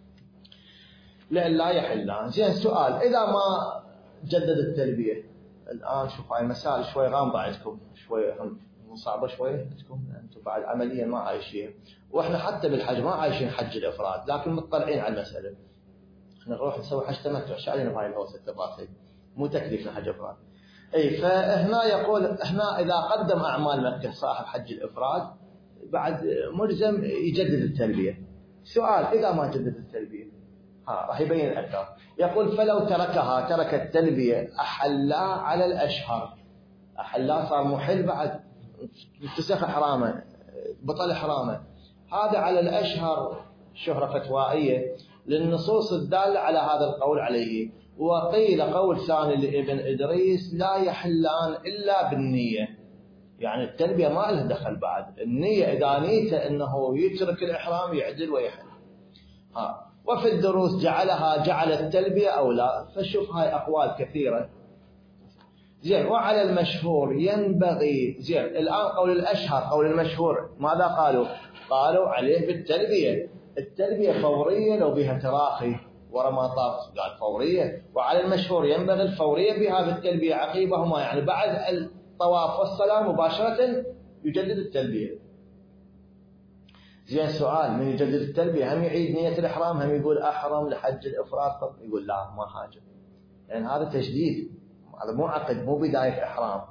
لئلا يحلان. زين، سؤال: إذا ما جدد التلبية الآن، شوف هاي مسائل شوي غامضة عندكم، شوي صعبة شوي عندكم، أنتم بعد عمليا ما عايشين، وإحنا حتى بالحج ما عايشين حج الإفراد، لكن مطلعين على المسألة. إحنا نروح نسوي حج تمتع، شعرنا بهاي الهوسة التفاصيل، مو تكليفنا حج إفراد. فهنا يقول إحنا إذا قدم أعمال مكة صاحب حج الإفراد بعد ملزم يجدد التلبية. سؤال: إذا ما جدد التلبية راح يبين أكثر. يقول: فلو ترك التلبية أحلا على الأشهر. أحلا صار محل بعد، انتسخ إحرامه، بطل إحرامه. هذا على الأشهر شهرة فتوائية للنصوص الدالة على هذا القول عليه. وقيل قول ثاني لابن إدريس: لا يحلان إلا بالنية، يعني التلبية ما له دخل بعد النية، إذا نيته أنه يترك الإحرام يعدل ويحل. وفي الدروس جعل التلبية أو لا. فشوف هاي أقوال كثيرة. زين، وعلى المشهور ينبغي. زين، الآن قول الأشهر قول المشهور ماذا قالوا عليه بالتلبية. التلبية فورية لو بها تراخي ورا ما طاف، قال فورية. وعلى المشهور ينبغي الفورية بها بالتلبية عقيبهما، يعني بعد الطواف والصلاة مباشرة يجدد التلبية. زين، سؤال: من يجدد التلبية هم يعيد نية الإحرام، هم يقول أحرم لحج الإفراد؟ يقول لا، ما حاجة، لأن هذا تجديد، هذا مو عقد، مو بداية إحرام.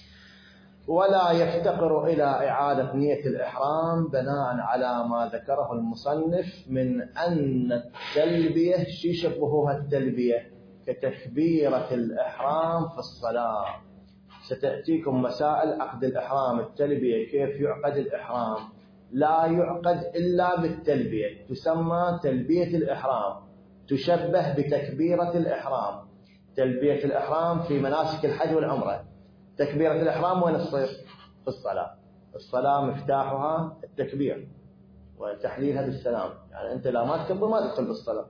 ولا يفتقر إلى إعادة نية الإحرام بناء على ما ذكره المصنف من أن التلبية يشبهها التلبية كتكبيرة الإحرام في الصلاة. ستأتيكم مسائل عقد الإحرام، التلبية كيف يعقد الإحرام. لا يعقد إلا بالتلبية، تسمى تلبية الإحرام، تشبه بتكبيرة الإحرام. تلبية الإحرام في مناسك الحج والعمرة. تكبيرة الإحرام وين تصير؟ في الصلاة. الصلاة مفتاحها التكبير وتحليلها بالسلام، يعني أنت لا ما تكبر ما تدخل بالصلاة.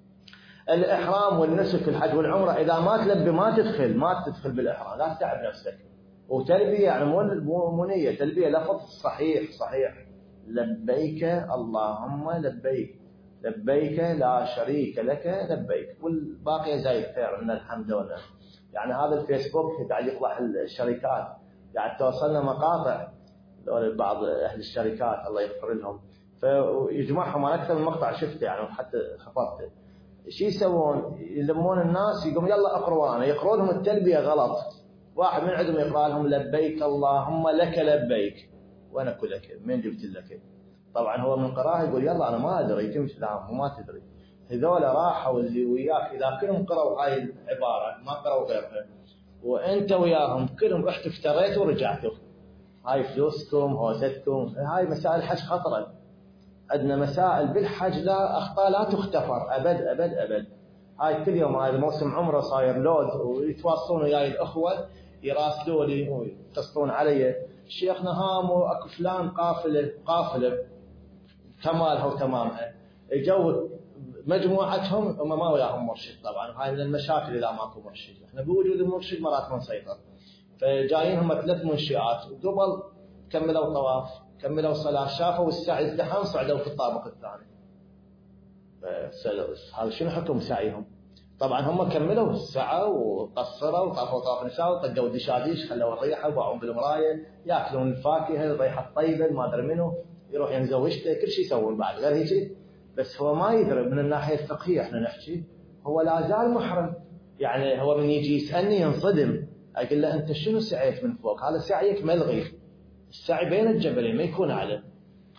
الإحرام والنسك في الحج والعمرة إذا ما تلبي ما تدخل بالإحرام، لا تتعب نفسك. وتلبية يعني مو نية، تلبية لفظ صحيح لبيك اللهم لبيك، لبيك لا شريك لك لبيك، والباقي زي كثير من الحمد لله. يعني هذا الفيسبوك قاعد يفضح الشركات، قاعد توصلنا مقاطع بعض أهل الشركات الله يغفر لهم، فيجمعهم على أكثر من مقطع شفته يعني حتى خفضته. شو يسوون؟ يلمون الناس يقوم يلا اقروا، انا يقروا لهم التلبيه غلط. واحد من عندهم يقرا لهم لبيك اللهم لك لبيك، وانا اقول لك من جبت لك؟ طبعا هو من قراءه يقول يلا انا ما ادري تمشي، لا وما تدري. هذول راحوا اللي وياك اذا كلهم قروا هاي العباره ما قروا غيرها، وانت وياهم كلهم رحتوا افتريتوا ورجعتوا، هاي فلوسكم هوستكم. هاي مسائل حج خطره. عندنا مسائل بالحج لا أخطاء لا تختفر أبد أبد أبد. هاي كل يوم هذا موسم عمره صاير لود، ويتواصلون وياي الأخوة يراسلوا لي ويتصلون علي: شيخنا هامو أكو فلان قافلة تمالها وتمامها، جو مجموعتهم هم ما وياهم مرشد. طبعا هاي من المشاكل إذا ماكو مرشد، احنا بوجود المرشد مرات ما نسيطر. فجايين هم 3 منشئات وقبل كملوا طواف كملوا صلاة، شافوا السعي ازدحام صعدوا في الطابق الثاني. هذا شنو حكم سعيهم؟ طبعا هم كملوا السعي وقصروا وطافوا طواف نساء وطقوا دشاديش، خلوا الريحة وباعون بالمراية، ياكلون الفاكهة الريحة الطيبة ما ادري منه، يروح ينزل وشته، كل شيء يسوون بعد غير هيك. بس هو ما يدري من الناحية الفقهية احنا نحكي هو لا زال محرم. يعني هو من يجي يسألني ينصدم، اقول له انت شنو سعيت من فوق؟ هذا سعيك ملغي، السعي بين الجبلين ما يكون على.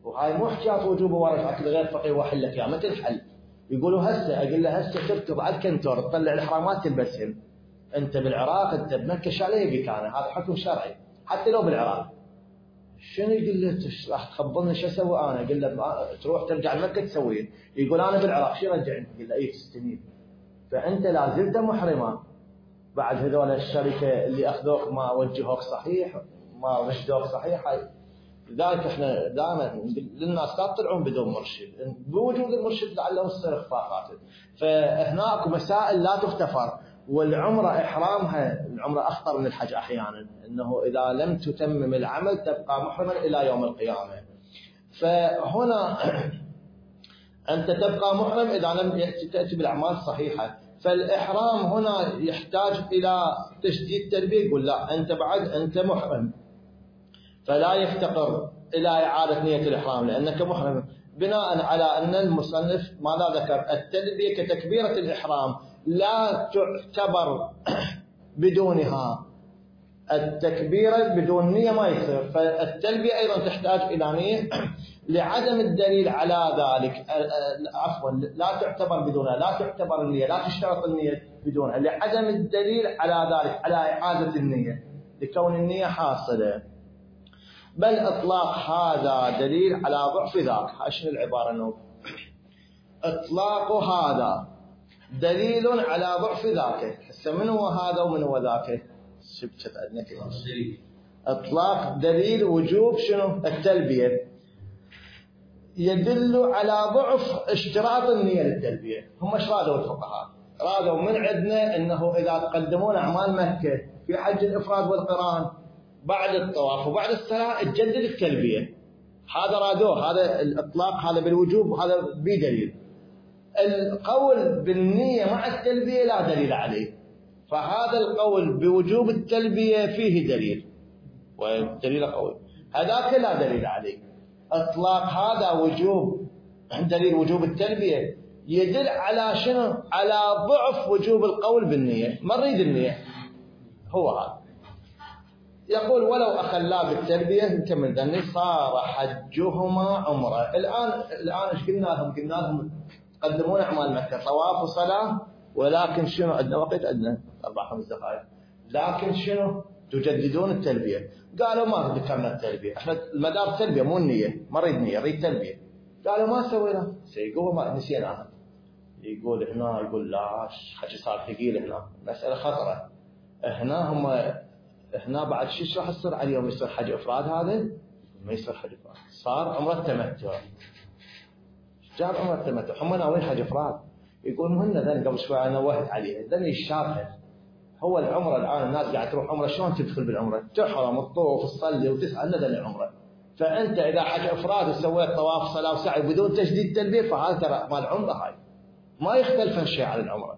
وهاي مو حكاية وجوب ورثة غير فقيه وحل لك يا ما تنحل. يقولوا هسه، اقول له هسه تكتب على الكنتور تطلع الاحرامات تلبسهم. انت بالعراق انت بمكه ايش عليه بك انا؟ هذا حكم شرعي حتى لو بالعراق. شنو يقول له راح تخبرني شو اسوي انا؟ اقول له تروح ترجع لمكه تسويه. يقول انا بالعراق شو رجعني؟ اقول له اي تستنيب. فانت لا زلت محرما بعد هذول الشركه اللي اخذوك ما وجهوك صحيح ما رشدوك صحيح. لذلك احنا دائما للناس لا تطلعون بدون مرشد، بوجود المرشد لعله يصير اخفاقات. فهناك مسائل لا تغتفر. والعمره احرامها، العمره اخطر من الحج احيانا، انه اذا لم تتمم العمل تبقى محرما الى يوم القيامه. فهنا انت تبقى محرم اذا لم تاتي بالاعمال الصحيحه. فالاحرام هنا يحتاج الى تجديد تلبيه. يقول لا انت بعد انت محرم، فلا يفتقر إلى إعادة نية الإحرام لأنك محرم، بناء على أن المصنف ماذا ذكر؟ التلبية كتكبيرة الإحرام لا تعتبر بدونها. التكبيرة بدون نية ما يصير، فالتلبية أيضا تحتاج إلى نية لعدم الدليل على ذلك. عفوا، لا تعتبر بدونها، لا تعتبر النية، لا تشترط النية بدونها لعدم الدليل على ذلك، على إعادة النية لكون النية حاصلة. بل إطلاق هذا دليل على ضعف ذاك. شنو العبارة انه إطلاق هذا دليل على ضعف ذاك. هسه من هو هذا ومن هو ذاك؟ شبكت عندنا كذا. إطلاق دليل وجوب شنو؟ التلبية يدل على ضعف اشتراط النية للتلبية. هم ايش رادوا الفقهاء؟ رادوا من عندنا انه اذا تقدمون اعمال مكة في حج الافراد والقران بعد الطواف وبعد الصلاة تجدد التلبية. هذا رادوه، هذا الإطلاق هذا بالوجوب وهذا بدليل. القول بالنية مع التلبية لا دليل عليه، فهذا القول بوجوب التلبية فيه دليل والدليل قوي، هذاك لا دليل عليه. إطلاق هذا وجوب دليل وجوب التلبية يدل على شنو؟ على ضعف وجوب القول بالنية. ما نريد النية هو هذا. يقول ولو أخلا بالتلبية نكمل ذني صار حجهما عمره. الآن ايش قلنا لهم؟ قلنا لهم تقدمون أعمال مكة طواف وصلاة، ولكن شنو عندنا وقت؟ عندنا 4-5 دقائق. لكن شنو؟ تجددون التلبية. قالوا ما ذكرنا التلبية، احنا المدار التلبية مو النية، ما نريد نية نريد تلبية. قالوا ما سوينا، سيقول ما نسيناها. يقول هنا، يقول لا حكي صار ثقيل هنا، مسألة خطرة. هنا بعد شو راح يصير عليهم؟ يصير حج افراد؟ هذا ما يصير حج افراد، صار عمره التمتع. جاب عمره التمتع، هم ناويين حج افراد. يقول مهنا ذن قبل شوي انا نوهت عليه، ذن الشابه. هو العمره الان الناس قاعد تروح عمره، شلون تدخل بالعمره؟ تحرم وتطوف وتصلي وتسعى لنا ذن العمره. فانت اذا حج افراد وسويت طواف صلاه وسعي بدون تجديد تلبيه، فهذا ترى مال العمره، هاي ما يختلف شيء عن العمره.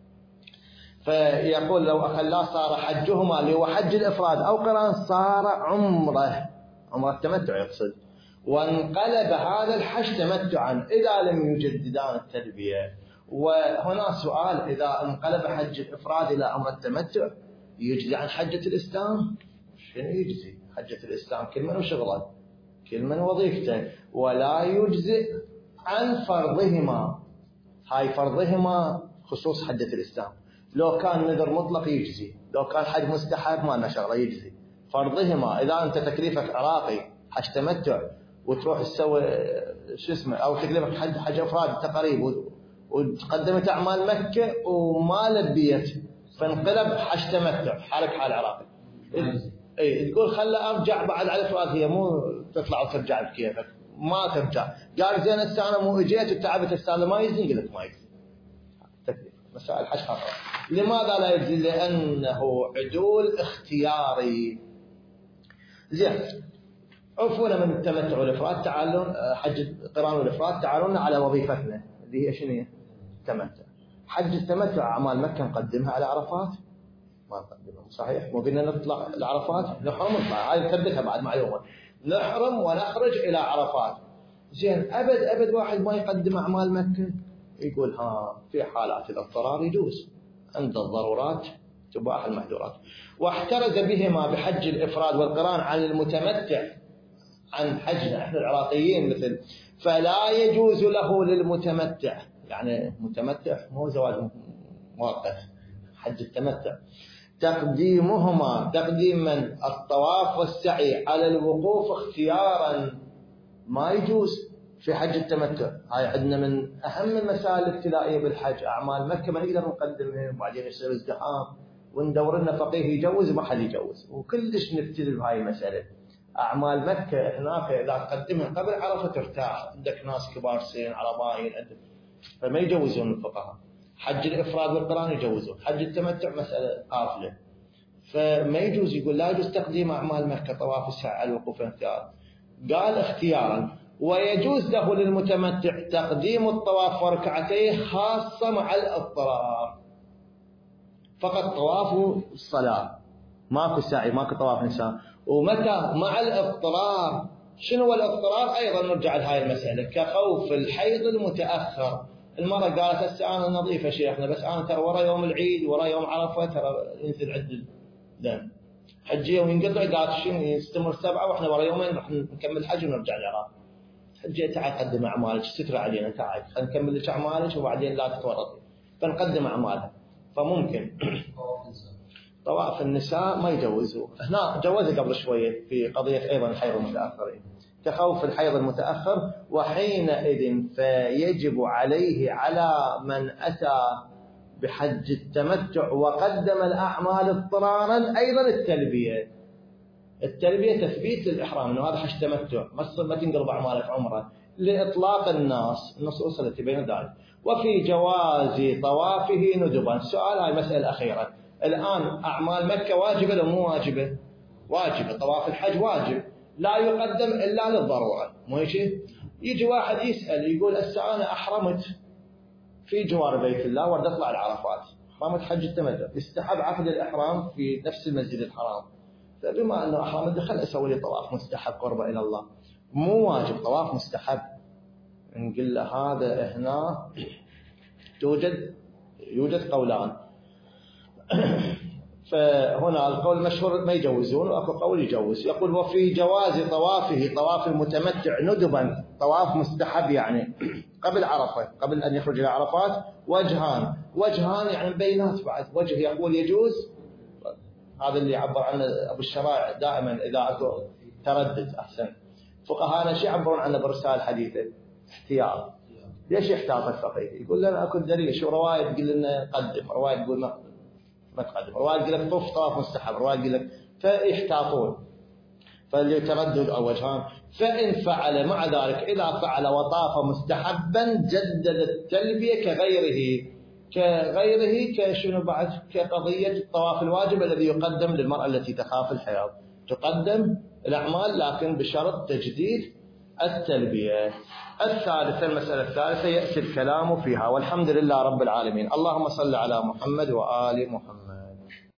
فيقول لو أخلاه صار حجهما اللي هو حج الإفراد أو قران صار عمره التمتع يقصد، وانقلب هذا الحج تمتعا إذا لم يجددان التلبية. وهنا سؤال، إذا انقلب حج الإفراد إلى عمرة التمتع يجزي عن حجة الإسلام؟ شنو يجزي؟ حجة الإسلام كل من وشغله، كل من وظيفته، ولا يجزي عن فرضهما. هاي فرضهما خصوص حجة الإسلام. لو كان نذر مطلق يجزي، لو كان حج مستحب ما لنا شغله يجزي. فرضهما إذا أنت تكليفك عراقي حج تمتع وتروح تسوي شو اسمه، أو تكليفك حج أفراد تقريب وتقدمت أعمال مكة وما لبيت، فانقلب حج تمتع حالك حال عراقي. إيه تقول خله أرجع بعد على فؤاد، هي مو تطلع وترجع بكيفك، ما ترجع. قال زين هسه أنا مو اجيت وتعبت هسه ما يجزي، قلت ما يجزي. تكليف مسائل حج خطرة. لماذا لا يجزي؟ لأنه عدول اختياري. زين، عفونا من التمتع والإفراد، تعالون حج القران والإفراد، تعالون على وظيفتنا اللي هي شنو هي؟ التمتع. حج التمتع أعمال مكة نقدمها على عرفات؟ ما نقدمها، صحيح؟ مو قلنا نطلع العرفات نحرم، هاي نثبتها بعد معلومة، نحرم ونخرج إلى عرفات. زين، أبد واحد ما يقدم أعمال مكة. يقول في حالات الاضطرار يجوز، عند الضرورات تباح المحظورات. واحترز بهما بحج الإفراد والقران عن المتمتع عن حجنا احنا العراقيين مثل. فلا يجوز له للمتمتع، يعني متمتع مو زواج مؤقت، حج التمتع، تقديمهما تقديما الطواف والسعي على الوقوف اختيارا، ما يجوز في حج التمتع. هاي عندنا من أهم المسائل الابتدائية بالحج، أعمال مكة ما نقدر نقدمها وبعدين يصير ازدحام وندور لنا فقيه يجوز وما حد يجوز، وكلش نبتدي بهاي المسألة. أعمال مكة هناك إذا تقدمها قبل عرفة ترتاح، عندك ناس كبار سن عرباين فما يجوزون الفقهاء. حج الإفراد والقران يجوزون، حج التمتع مسألة قافلة، فما يجوز. يقول لا يجوز تقديم أعمال مكة طواف السعي على الوقوف اختيارا، قال اختيارا. ويجوز له للمتمتع تقديم الطواف وركعتيه خاصة مع الاضطرار، فقط طواف الصلاة، ماكو سعي ماكو طواف نساء. ومتى مع الاضطرار؟ شنو هو الاضطرار؟ أيضا نرجع لهاي المسألة، كخوف الحيض المتأخر. المرأة قالت هسه أنا نظيفة شيخنا، بس أنا ترى ورا يوم العيد ورا يوم عرفة ترى ينزل عد الدم حجية وينقطع، قالت شنو يستمر 7 وإحنا ورا يومين راح نكمل الحج ونرجع العراق. حجية تعال قدم أعمالك، ستر علينا، تعال خلينا نكمل لك أعمالك وبعدين لا تتورطي، فنقدم أعمالها. فممكن طواف النساء ما يجوزوا، هنا جوزه قبل شوية في قضية أيضا الحيض المتأخر، كخوف الحيض المتأخر. وحينئذ فيجب عليه على من أتى بحج التمتع وقدم الأعمال اضطرارا أيضا التلبية تثبيت للإحرام، أنه هذا حج تمتع، ما تنقلب أعمالك عمره، لإطلاق النصوص التي بين ذلك. وفي جواز طوافه ندبا. السؤال هاي مسألة أخيرة الآن، أعمال مكة واجبة لو مو واجبة؟ واجبة. طواف الحج واجب لا يقدم إلا للضرورة، مو هيك؟ يجي واحد يسأل يقول هسه أنا أحرمت في جوار بيت الله ورد أطلع العرفات، أحرمت حج التمتع، يستحب عقد الإحرام في نفس المسجد الحرام، فبما أنه أحرم الدخل أسوي لي طواف مستحب قربة إلى الله، مو واجب، طواف مستحب. نقول له هذا هنا يوجد قولان، فهنا القول المشهور ما يجوزون واكو قول يجوز. يقول وفي جواز طوافه طواف المتمتع ندبا، طواف مستحب يعني قبل عرفة، قبل أن يخرج إلى عرفات، وجهان يعني بينات بعد. وجه يقول يجوز، هذا اللي يعبر عنه أبو الشرائع دائما إذا أكو تردد. أحسن فقهانا شو يعبرون عنه برسالة حديثة؟ احتياط. ليش يحتاط الفقيه؟ يقول لنا أكو دليل، شو رواية تقول لنا قدم، رواية تقول ما تقدم، رواية تقول لك طواف مستحب، رواية تقول لك، فيحتاطون. فاللي تردد أو وجهان. فإن فعل مع ذلك، إذا فعل وطاف مستحبا جدد التلبية كغيره كشنو بعد؟ كقضية الطواف الواجب الذي يقدم للمرأة التي تخاف الحيض، تقدم الأعمال لكن بشرط تجديد التلبية. الثالثة، المسألة الثالثة يأتي الكلام فيها، والحمد لله رب العالمين. اللهم صل على محمد وآل محمد.